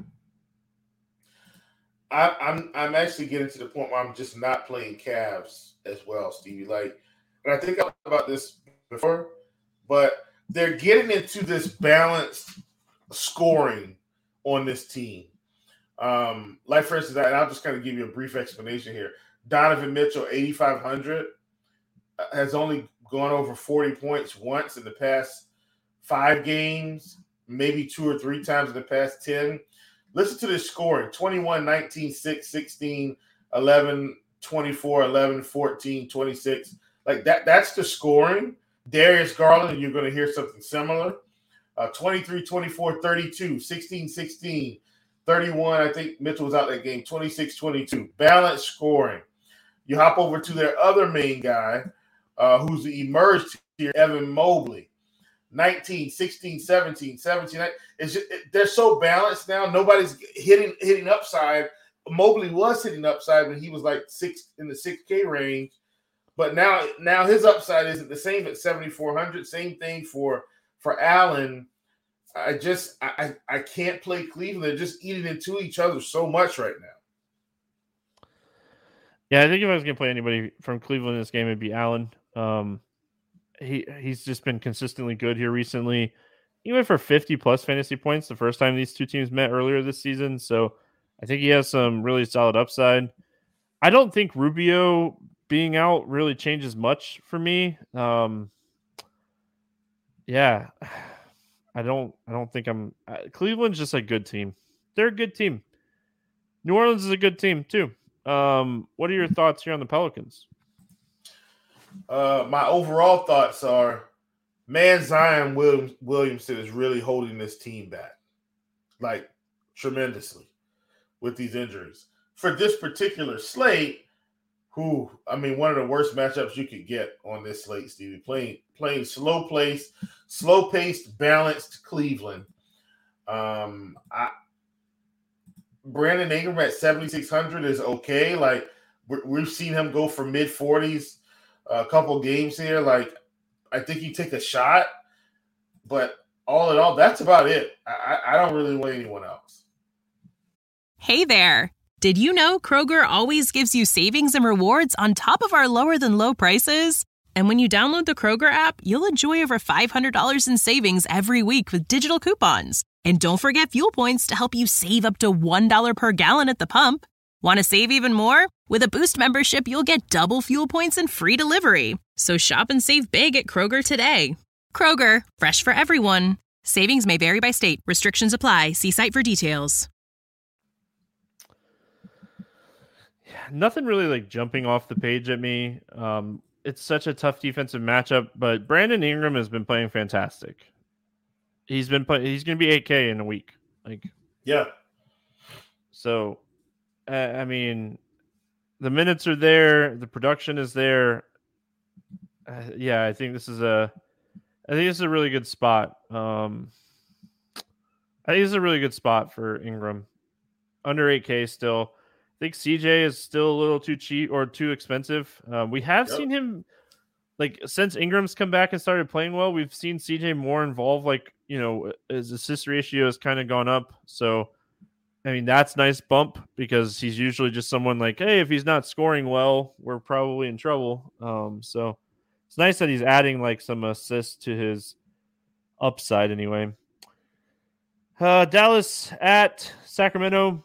I, I'm I'm actually getting to the point where I'm just not playing Cavs as well, Stevie. Like, and I think I talked about this before, but they're getting into this balanced scoring on this team. Um, like for instance, and I'll just kind of give you a brief explanation here. Donovan Mitchell, eighty-five hundred, has only gone over forty points once in the past five games, maybe two or three times in the past ten. Listen to this scoring: twenty-one, nineteen, six, sixteen, eleven, twenty-four, eleven, fourteen, twenty-six. Like that, that's the scoring. Darius Garland, you're going to hear something similar. Uh, twenty-three, twenty-four, thirty-two, sixteen, sixteen, thirty-one. I think Mitchell was out that game. twenty-six, twenty-two. Balanced scoring. You hop over to their other main guy, uh, who's emerged here, Evan Mobley. nineteen, sixteen, seventeen, seventeen. It's just, it, they're so balanced now. Nobody's hitting hitting upside. Mobley was hitting upside when he was like six in the six K range, but now now his upside isn't the same at seventy-four hundred. Same thing for for Allen. I just I I can't play Cleveland. They're just eating into each other so much right now. Yeah, I think if I was going to play anybody from Cleveland in this game, it'd be Allen. Um, He he's just been consistently good here recently. He went for fifty plus fantasy points the first time these two teams met earlier this season. So I think he has some really solid upside. I don't think Rubio being out really changes much for me. Um, yeah, I don't I don't think I'm uh, Cleveland's just a good team. They're a good team. New Orleans is a good team too. Um, what are your thoughts here on the Pelicans? Uh, my overall thoughts are, man, Zion Williams, Williamson is really holding this team back, like tremendously, with these injuries. For this particular slate, who I mean, one of the worst matchups you could get on this slate, Stevie. Playing playing slow pace, slow paced, balanced Cleveland. Um, I, Brandon Ingram at seventy-six hundred is okay. Like we've seen him go for mid forties. A couple games here, like I think you take a shot, but all in all, that's about it. I, I don't really want anyone else. Hey there. Did you know Kroger always gives you savings and rewards on top of our lower than low prices? And when you download the Kroger app, you'll enjoy over five hundred dollars in savings every week with digital coupons. And don't forget fuel points to help you save up to one dollar per gallon at the pump. Want to save even more? With a Boost membership, you'll get double fuel points and free delivery. So shop and save big at Kroger today. Kroger, fresh for everyone. Savings may vary by state. Restrictions apply. See site for details. Yeah, nothing really like jumping off the page at me. Um, it's such a tough defensive matchup, but Brandon Ingram has been playing fantastic. He's been play- He's going to be eight K in a week. Like, yeah. So, uh, I mean, the minutes are there. The production is there. Uh, yeah, I think this is a, I think this is a really good spot. Um, I think this is a really good spot for Ingram. Under eight K still. I think C J is still a little too cheap or too expensive. Uh, we have yep. seen him, like, since Ingram's come back and started playing well, we've seen C J more involved. Like, you know, his assist ratio has kind of gone up. So, I mean, that's a nice bump because he's usually just someone like, hey, if he's not scoring well, we're probably in trouble. Um, so it's nice that he's adding like some assists to his upside anyway. Uh, Dallas at Sacramento.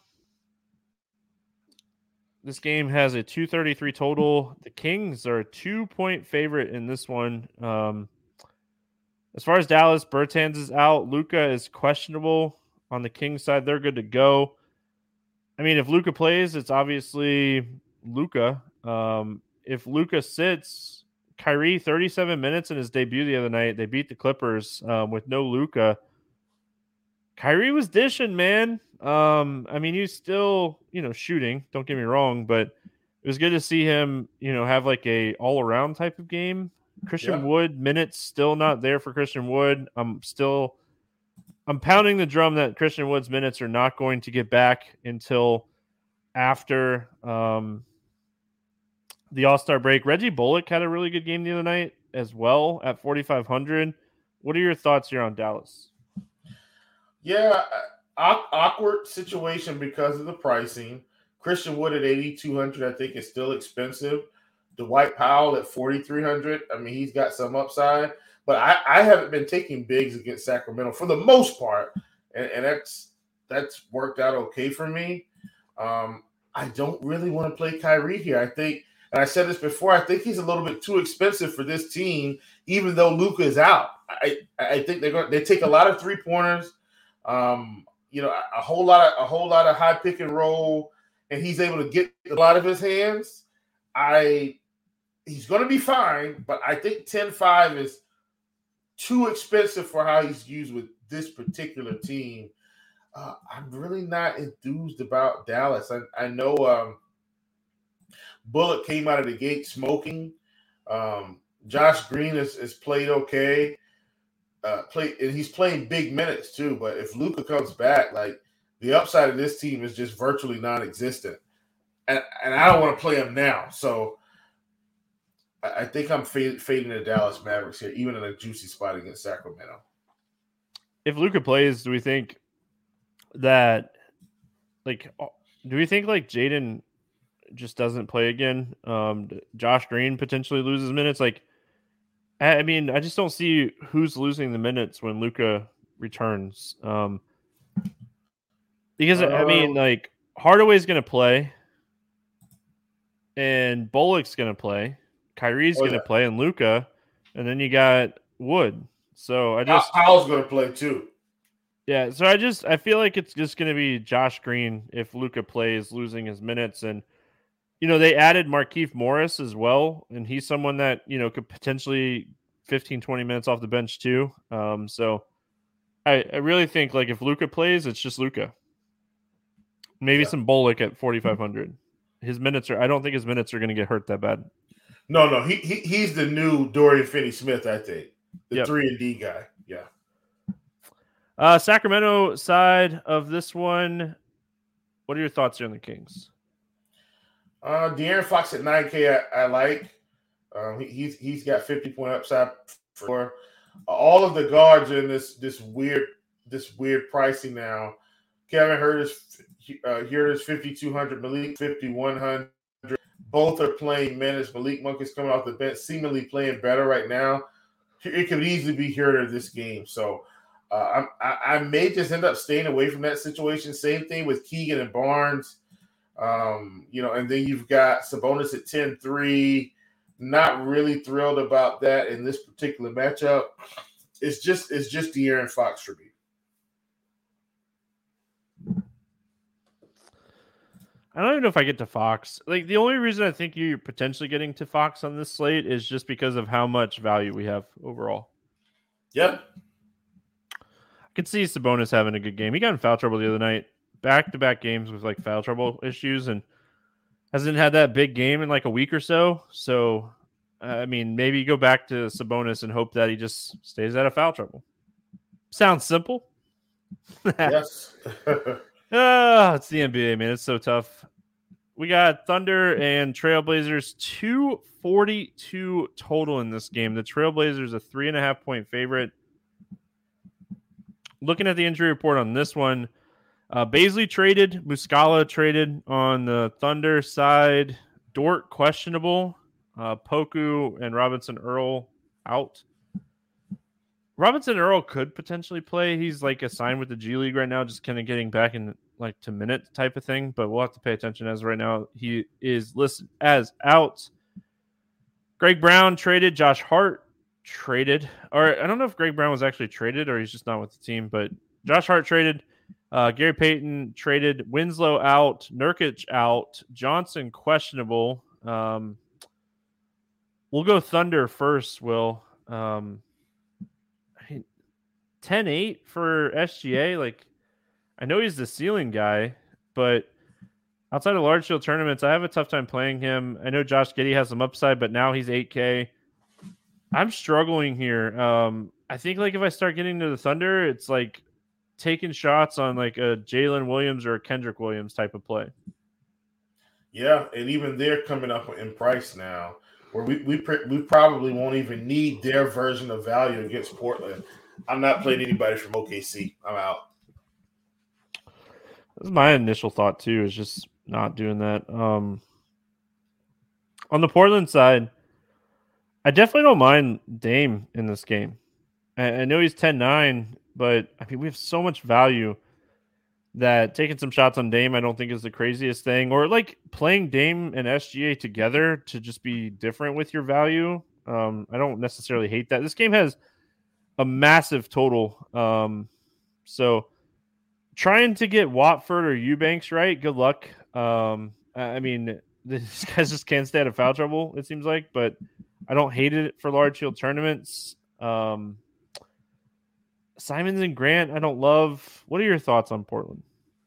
This game has a two thirty-three total. The Kings are a two-point favorite in this one. Um, as far as Dallas, Bertans is out. Luka is questionable. On the Kings side, they're good to go. I mean, if Luka plays, it's obviously Luka. Um, if Luka sits, Kyrie thirty-seven minutes in his debut the other night. They beat the Clippers um, with no Luka. Kyrie was dishing, man. Um, I mean, he's still, you know, shooting. Don't get me wrong, but it was good to see him, you know, have like a all-around type of game. Christian Yeah. Wood minutes still not there for Christian Wood. I'm still, I'm pounding the drum that Christian Wood's minutes are not going to get back until after um, the All-Star break. Reggie Bullock had a really good game the other night as well at forty-five hundred. What are your thoughts here on Dallas? Yeah, aw- awkward situation because of the pricing. Christian Wood at eighty-two hundred, I think, is still expensive. Dwight Powell at forty-three hundred. I mean, he's got some upside, but I, I haven't been taking bigs against Sacramento for the most part, and, and that's that's worked out okay for me. Um, I don't really want to play Kyrie here. I think, and I said this before, I think he's a little bit too expensive for this team, even though Luka is out. I I think they're going they take a lot of three pointers. Um, you know, a whole lot of a whole lot of high pick and roll, and he's able to get a lot of his hands. I he's going to be fine, but I think ten five is too expensive for how he's used with this particular team. Uh, I'm really not enthused about Dallas. I, I know um, Bullock came out of the gate smoking. Um, Josh Green has, has played okay. Uh, play and he's playing big minutes too. But if Luka comes back, like the upside of this team is just virtually non-existent, and and I don't want to play him now. So I, I think I'm fade, fading the Dallas Mavericks here, even in a juicy spot against Sacramento. If Luka plays, do we think that like do we think like Jaden just doesn't play again? Um, Josh Green potentially loses minutes, like. I mean, I just don't see who's losing the minutes when Luka returns. Um, because, uh, I mean, like, Hardaway's going to play, and Bullock's going to play, Kyrie's Oh, going to yeah. play, and Luka, and then you got Wood. So I just... Powell's going to play, too. Yeah, so I just... I feel like it's just going to be Josh Green if Luka plays, losing his minutes, and you know, they added Markieff Morris as well, and he's someone that, you know, could potentially fifteen, twenty minutes off the bench too. Um, so I, I really think, like, if Luka plays, it's just Luka. Maybe Yeah. some Bullock at forty-five hundred. His minutes are – I don't think his minutes are going to get hurt that bad. No, no, he, he he's the new Dorian Finney-Smith, I think. The Yep. three and D guy. Yeah. Uh, Sacramento side of this one, what are your thoughts here on the Kings? Uh, De'Aaron Fox at nine K, I, I like. Um, he, he's he's got fifty point upside for all of the guards in this this weird this weird pricing now. Kevin Huerter's uh, Huerter's fifty-two hundred, Malik fifty-one hundred. Both are playing minutes. Malik Monk is coming off the bench, seemingly playing better right now. It could easily be Huerter this game. So uh, I, I may just end up staying away from that situation. Same thing with Keegan and Barnes. Um, you know, and then you've got Sabonis at ten three. Not really thrilled about that in this particular matchup. It's just it's just De'Aaron Fox for me. I don't even know if I get to Fox. Like, the only reason I think you're potentially getting to Fox on this slate is just because of how much value we have overall. Yep. I could see Sabonis having a good game. He got in foul trouble the other night. Back-to-back games with, like, foul trouble issues, and hasn't had that big game in, like, a week or so. So, I mean, maybe you go back to Sabonis and hope that he just stays out of foul trouble. Sounds simple. Yes. Ah, it's the N B A, man. It's so tough. We got Thunder and Trailblazers, two forty-two total in this game. The Trailblazers a three and a half point favorite. Looking at the injury report on this one, uh, Baisley traded, Muscala traded on the Thunder side. Dort questionable. Uh, Poku and Robinson Earl out. Robinson Earl could potentially play. He's like assigned with the G League right now, just kind of getting back in like to minute type of thing, but we'll have to pay attention as right now he is listed as out. Greg Brown traded, Josh Hart traded, or I don't know if Greg Brown was actually traded or he's just not with the team, but Josh Hart traded, uh, Gary Payton traded, Winslow out, Nurkic out, Johnson questionable. Um, we'll go Thunder first, Will. Um, ten eight for S G A. Like, I know he's the ceiling guy, but outside of large field tournaments, I have a tough time playing him. I know Josh Giddey has some upside, but now he's eight K. I'm struggling here. Um, I think like if I start getting to the Thunder, it's like taking shots on like a Jalen Williams or a Kendrick Williams type of play. Yeah, and even they're coming up in price now, where we we, we probably won't even need their version of value against Portland. I'm not playing anybody from O K C. I'm out. That's my initial thought too, is just not doing that. Um, on the Portland side, I definitely don't mind Dame in this game. I, I know he's ten nine, but I mean, we have so much value that taking some shots on Dame I don't think is the craziest thing. Or like playing Dame and S G A together to just be different with your value. Um, I don't necessarily hate that. This game has a massive total. Um, so trying to get Watford or Eubanks right, good luck. Um, I mean, these guys just can't stay out of foul trouble, it seems like, but I don't hate it for large field tournaments. Um, Simons and Grant, I don't love. What are your thoughts on Portland?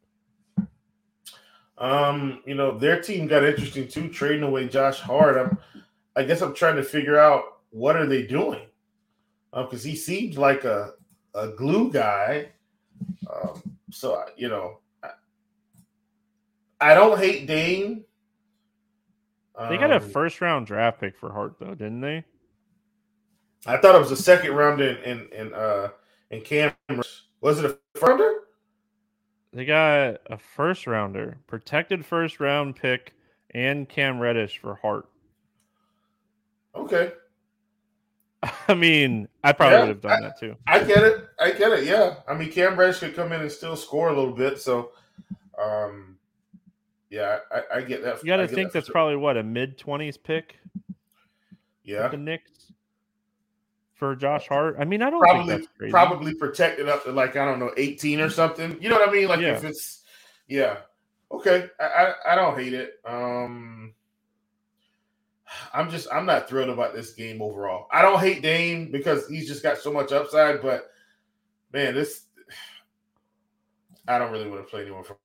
Um, you know, their team got interesting too, trading away Josh Hart. I'm, I guess I'm trying to figure out what are they doing, because um, he seems like a a glue guy. Um, so you know, I, I don't hate Dame. Um, They got a first round draft pick for Hart though, didn't they? I thought it was a second round in in in uh in Cam. Was it a first rounder? They got a first rounder, protected first round pick, and Cam Reddish for Hart. Okay. I mean, I probably yeah, would have done I, that too. I get it. I get it. Yeah. I mean, Cam Reddish could come in and still score a little bit. So, um, yeah, I, I get that. You got to think think that that's sure. probably what, a mid twenties pick. Yeah. The Knicks for Josh Hart. I mean, I don't probably think that's crazy. Probably protected up to like, I don't know, eighteen or something. You know what I mean? Like yeah. if it's, yeah. Okay. I, I, I don't hate it. Um, I'm just, I'm not thrilled about this game overall. I don't hate Dame because he's just got so much upside, but man, this, I don't really want to play anyone from.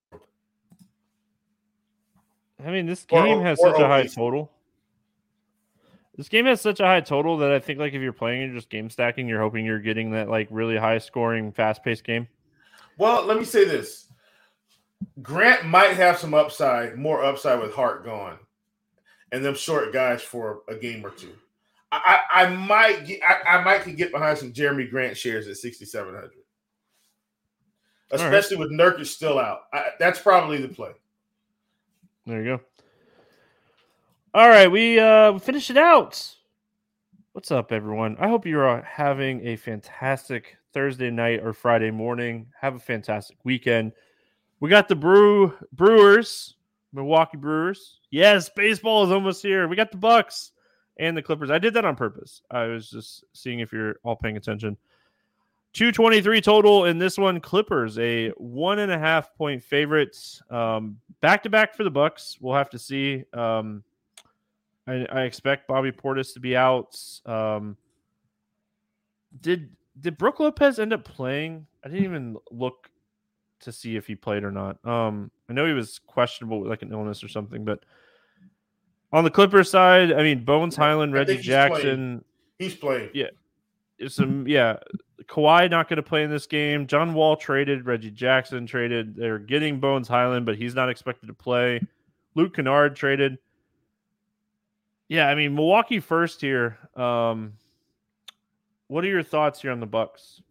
I mean, this Or- game has or such a high O K C. total. This game has such a high total that I think like if you're playing and just game stacking, you're hoping you're getting that like really high scoring, fast paced game. Well, let me say this. Grant might have some upside, more upside with Hart gone, and them short guys for a game or two. I, I, I might get, I, I might could get behind some Jeremy Grant shares at sixty-seven hundred, especially right. with Nurkic still out. I, that's probably the play. There you go. All right, we uh, finished it out. What's up, everyone? I hope you're having a fantastic Thursday night or Friday morning. Have a fantastic weekend. We got the Brew Brewers, Milwaukee Brewers. Yes, baseball is almost here. We got the Bucks and the Clippers. I did that on purpose. I was just seeing if you're all paying attention. two twenty-three total in this one. Clippers, a one and a half point favorites. Um, back to back for the Bucks. We'll have to see. Um, I, I expect Bobby Portis to be out. Um, did did Brook Lopez end up playing? I didn't even look to see if he played or not. Um, I know he was questionable with like an illness or something, but on the Clippers side, I mean, Bones Highland, Reggie he's Jackson. Playing. He's playing. Yeah. It's some, yeah. Kawhi not going to play in this game. John Wall traded. Reggie Jackson traded. They're getting Bones Highland, but he's not expected to play. Luke Kennard traded. Yeah, I mean, Milwaukee first here. Um, what are your thoughts here on the Bucks?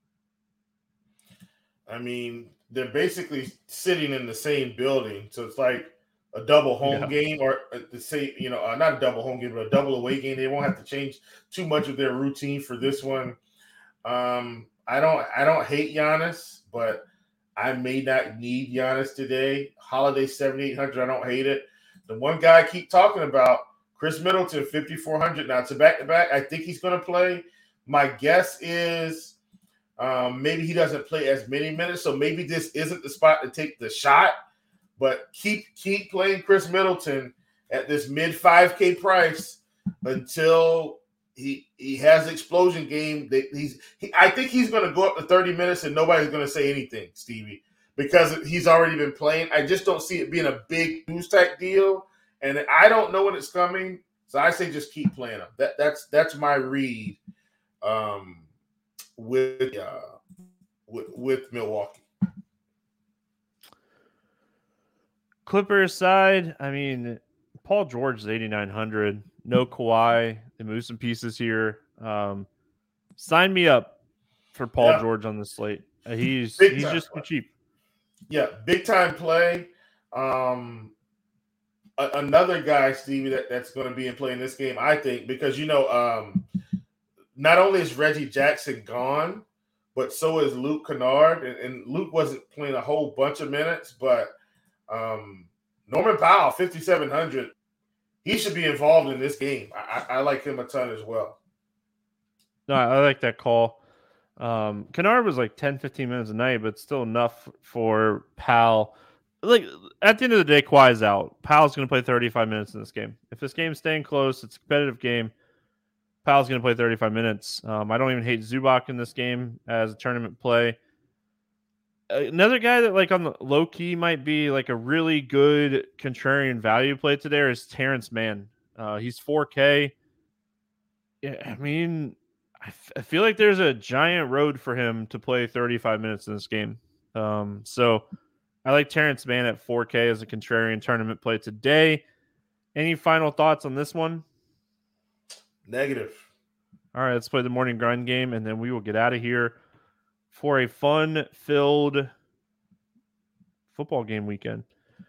I mean, they're basically sitting in the same building, so it's like a double home yeah. game, or the same, you know, uh, not a double home game, but a double away game. They won't have to change too much of their routine for this one. Um, I don't, I don't hate Giannis, but I may not need Giannis today. Holiday seventy-eight hundred, I don't hate it. The one guy I keep talking about, Chris Middleton, fifty-four hundred. Now it's a back-to-back. I think he's going to play. My guess is um, maybe he doesn't play as many minutes, so maybe this isn't the spot to take the shot. But keep keep playing Chris Middleton at this mid five K price until he he has the explosion game. That he's he, I think he's going to go up to thirty minutes and nobody's going to say anything, Stevie, because he's already been playing. I just don't see it being a big news type deal, and I don't know when it's coming. So I say just keep playing him. That that's that's my read um, with uh, with with Milwaukee. Clippers side, I mean, Paul George is eighty-nine hundred. No Kawhi. They moved some pieces here. Um, sign me up for Paul yeah. George on the slate. Uh, he's Big he's time just play. too cheap. Yeah, big time play. Um, a- another guy, Stevie, that, that's going to be in play in this game, I think, because, you know, um, not only is Reggie Jackson gone, but so is Luke Kennard. And, and Luke wasn't playing a whole bunch of minutes, but um, Norman Powell, fifty-seven hundred, he should be involved in this game. I, I like him a ton as well. No, I like that call. Um, Kennard was like ten, fifteen minutes a night, but still enough for Powell. Like, at the end of the day, Kawhi's out. Powell's going to play thirty-five minutes in this game. If this game's staying close, it's a competitive game, Powell's going to play thirty-five minutes. Um, I don't even hate Zubac in this game as a tournament play. Another guy that, like, on the low key might be like a really good contrarian value play today is Terrence Mann. Uh, he's four K. Yeah, I mean, I, f- I feel like there's a giant road for him to play thirty-five minutes in this game. Um, so I like Terrence Mann at four K as a contrarian tournament play today. Any final thoughts on this one? Negative. All right, let's play the morning grind game, and then we will get out of here for a fun-filled football game weekend.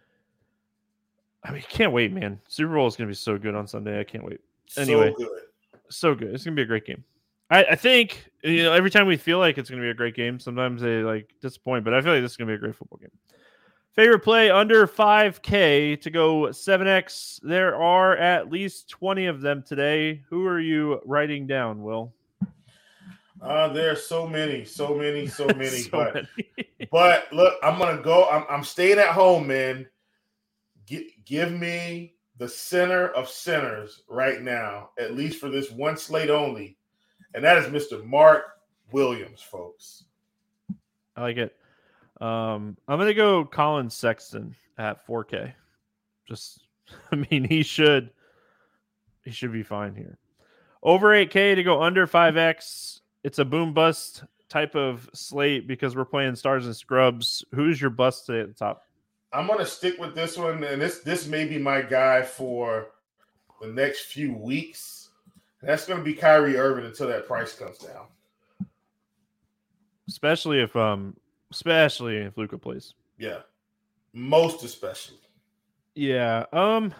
I mean, can't wait, man. Super Bowl is going to be so good on Sunday. I can't wait. Anyway, so good. So good. It's going to be a great game. I, I think, you know, every time we feel like it's going to be a great game, sometimes they, like, disappoint, but I feel like this is going to be a great football game. Favorite play under five K to go seven X. There are at least twenty of them today. Who are you writing down, Will? Uh, there are so many, so many, so many. so but many. but look, I'm gonna go. I'm I'm staying at home, man. G- give me the center of centers right now, at least for this one slate only, and that is Mister Mark Williams, folks. I like it. Um, I'm gonna go Colin Sexton at four K. Just, I mean, he should, he should be fine here. Over eight K to go under five X. It's a boom bust type of slate because we're playing stars and scrubs. Who's your bust today at the top? I'm gonna stick with this one, and this this may be my guy for the next few weeks. And that's gonna be Kyrie Irving until that price comes down. Especially if um, especially if Luka plays. Yeah, most especially. Yeah. Um,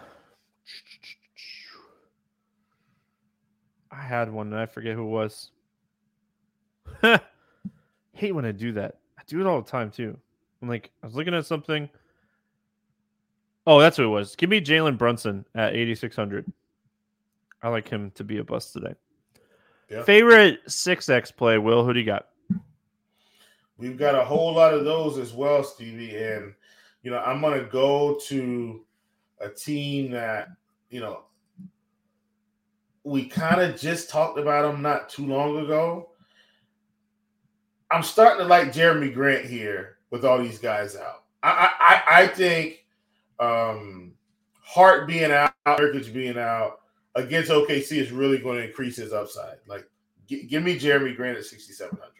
I had one and I forget who it was. Hate when I do that. I do it all the time too. I'm like, I was looking at something. Oh, that's who it was. Give me Jalen Brunson at eighty-six hundred. I like him to be a bust today. Yeah. Favorite six X play, Will? Who do you got? We've got a whole lot of those as well, Stevie. And, you know, I'm going to go to a team that, you know, we kind of just talked about them not too long ago. I'm starting to like Jeremy Grant here with all these guys out. I I, I think um, Hart being out, Nurkic being out against O K C is really going to increase his upside. Like, g- give me Jeremy Grant at sixty-seven hundred.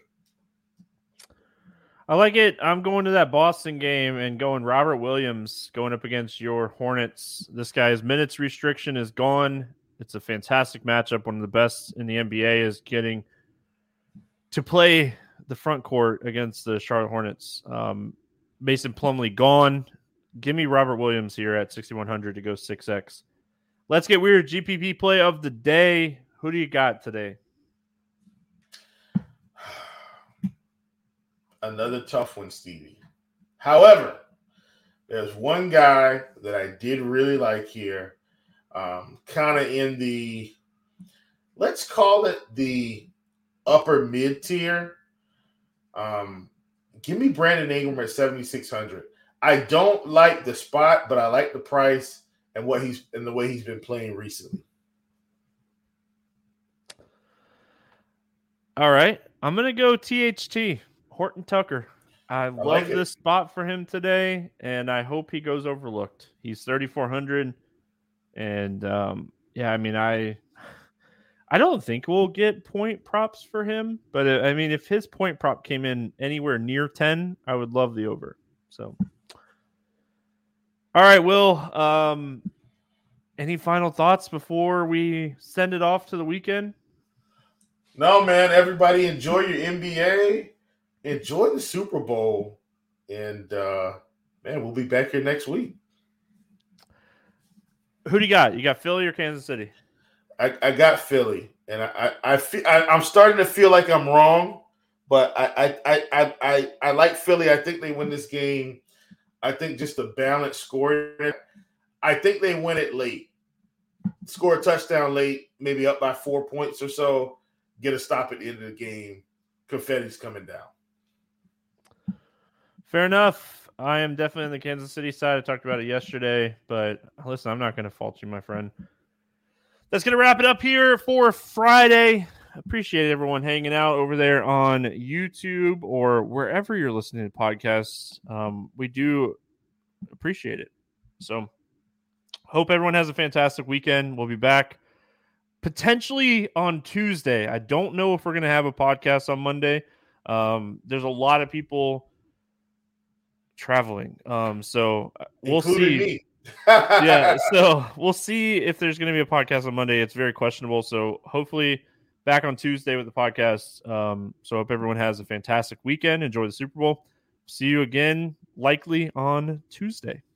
I like it. I'm going to that Boston game and going Robert Williams going up against your Hornets. This guy's minutes restriction is gone. It's a fantastic matchup. One of the best in the N B A is getting to play the front court against the Charlotte Hornets. Um, Mason Plumlee gone. Give me Robert Williams here at sixty-one hundred to go six X. Let's get weird. G P P play of the day. Who do you got today? Another tough one, Stevie. However, there's one guy that I did really like here, um, kind of in the, let's call it the upper mid tier. Um, give me Brandon Ingram at seventy-six hundred. I don't like the spot, but I like the price and what he's and the way he's been playing recently. All right. I'm going to go T H T, Horton Tucker. I, I love like this spot for him today, and I hope he goes overlooked. He's thirty-four hundred, and um, yeah, I mean, I I don't think we'll get point props for him, but uh, I mean, if his point prop came in anywhere near ten, I would love the over. So, all right, Will, um, any final thoughts before we send it off to the weekend? No, man, everybody enjoy your N B A. Enjoy the Super Bowl, and uh, man, we'll be back here next week. Who do you got? You got Philly or Kansas City? I, I got Philly, and I I, I feel I, I'm starting to feel like I'm wrong, but I I, I I I like Philly. I think they win this game. I think just a balanced scoring. I think they win it late. Score a touchdown late, maybe up by four points or so. Get a stop at the end of the game. Confetti's coming down. Fair enough. I am definitely on the Kansas City side. I talked about it yesterday, but listen, I'm not going to fault you, my friend. That's going to wrap it up here for Friday. Appreciate everyone hanging out over there on YouTube or wherever you're listening to podcasts. Um, we do appreciate it. So hope everyone has a fantastic weekend. We'll be back potentially on Tuesday. I don't know if we're going to have a podcast on Monday. Um, there's a lot of people traveling. Um, so we'll Including see. Me. Yeah, so we'll see if there's going to be a podcast on Monday. It's very questionable. So hopefully back on Tuesday with the podcast. Um, so I hope everyone has a fantastic weekend. Enjoy the Super Bowl. See you again, likely on Tuesday.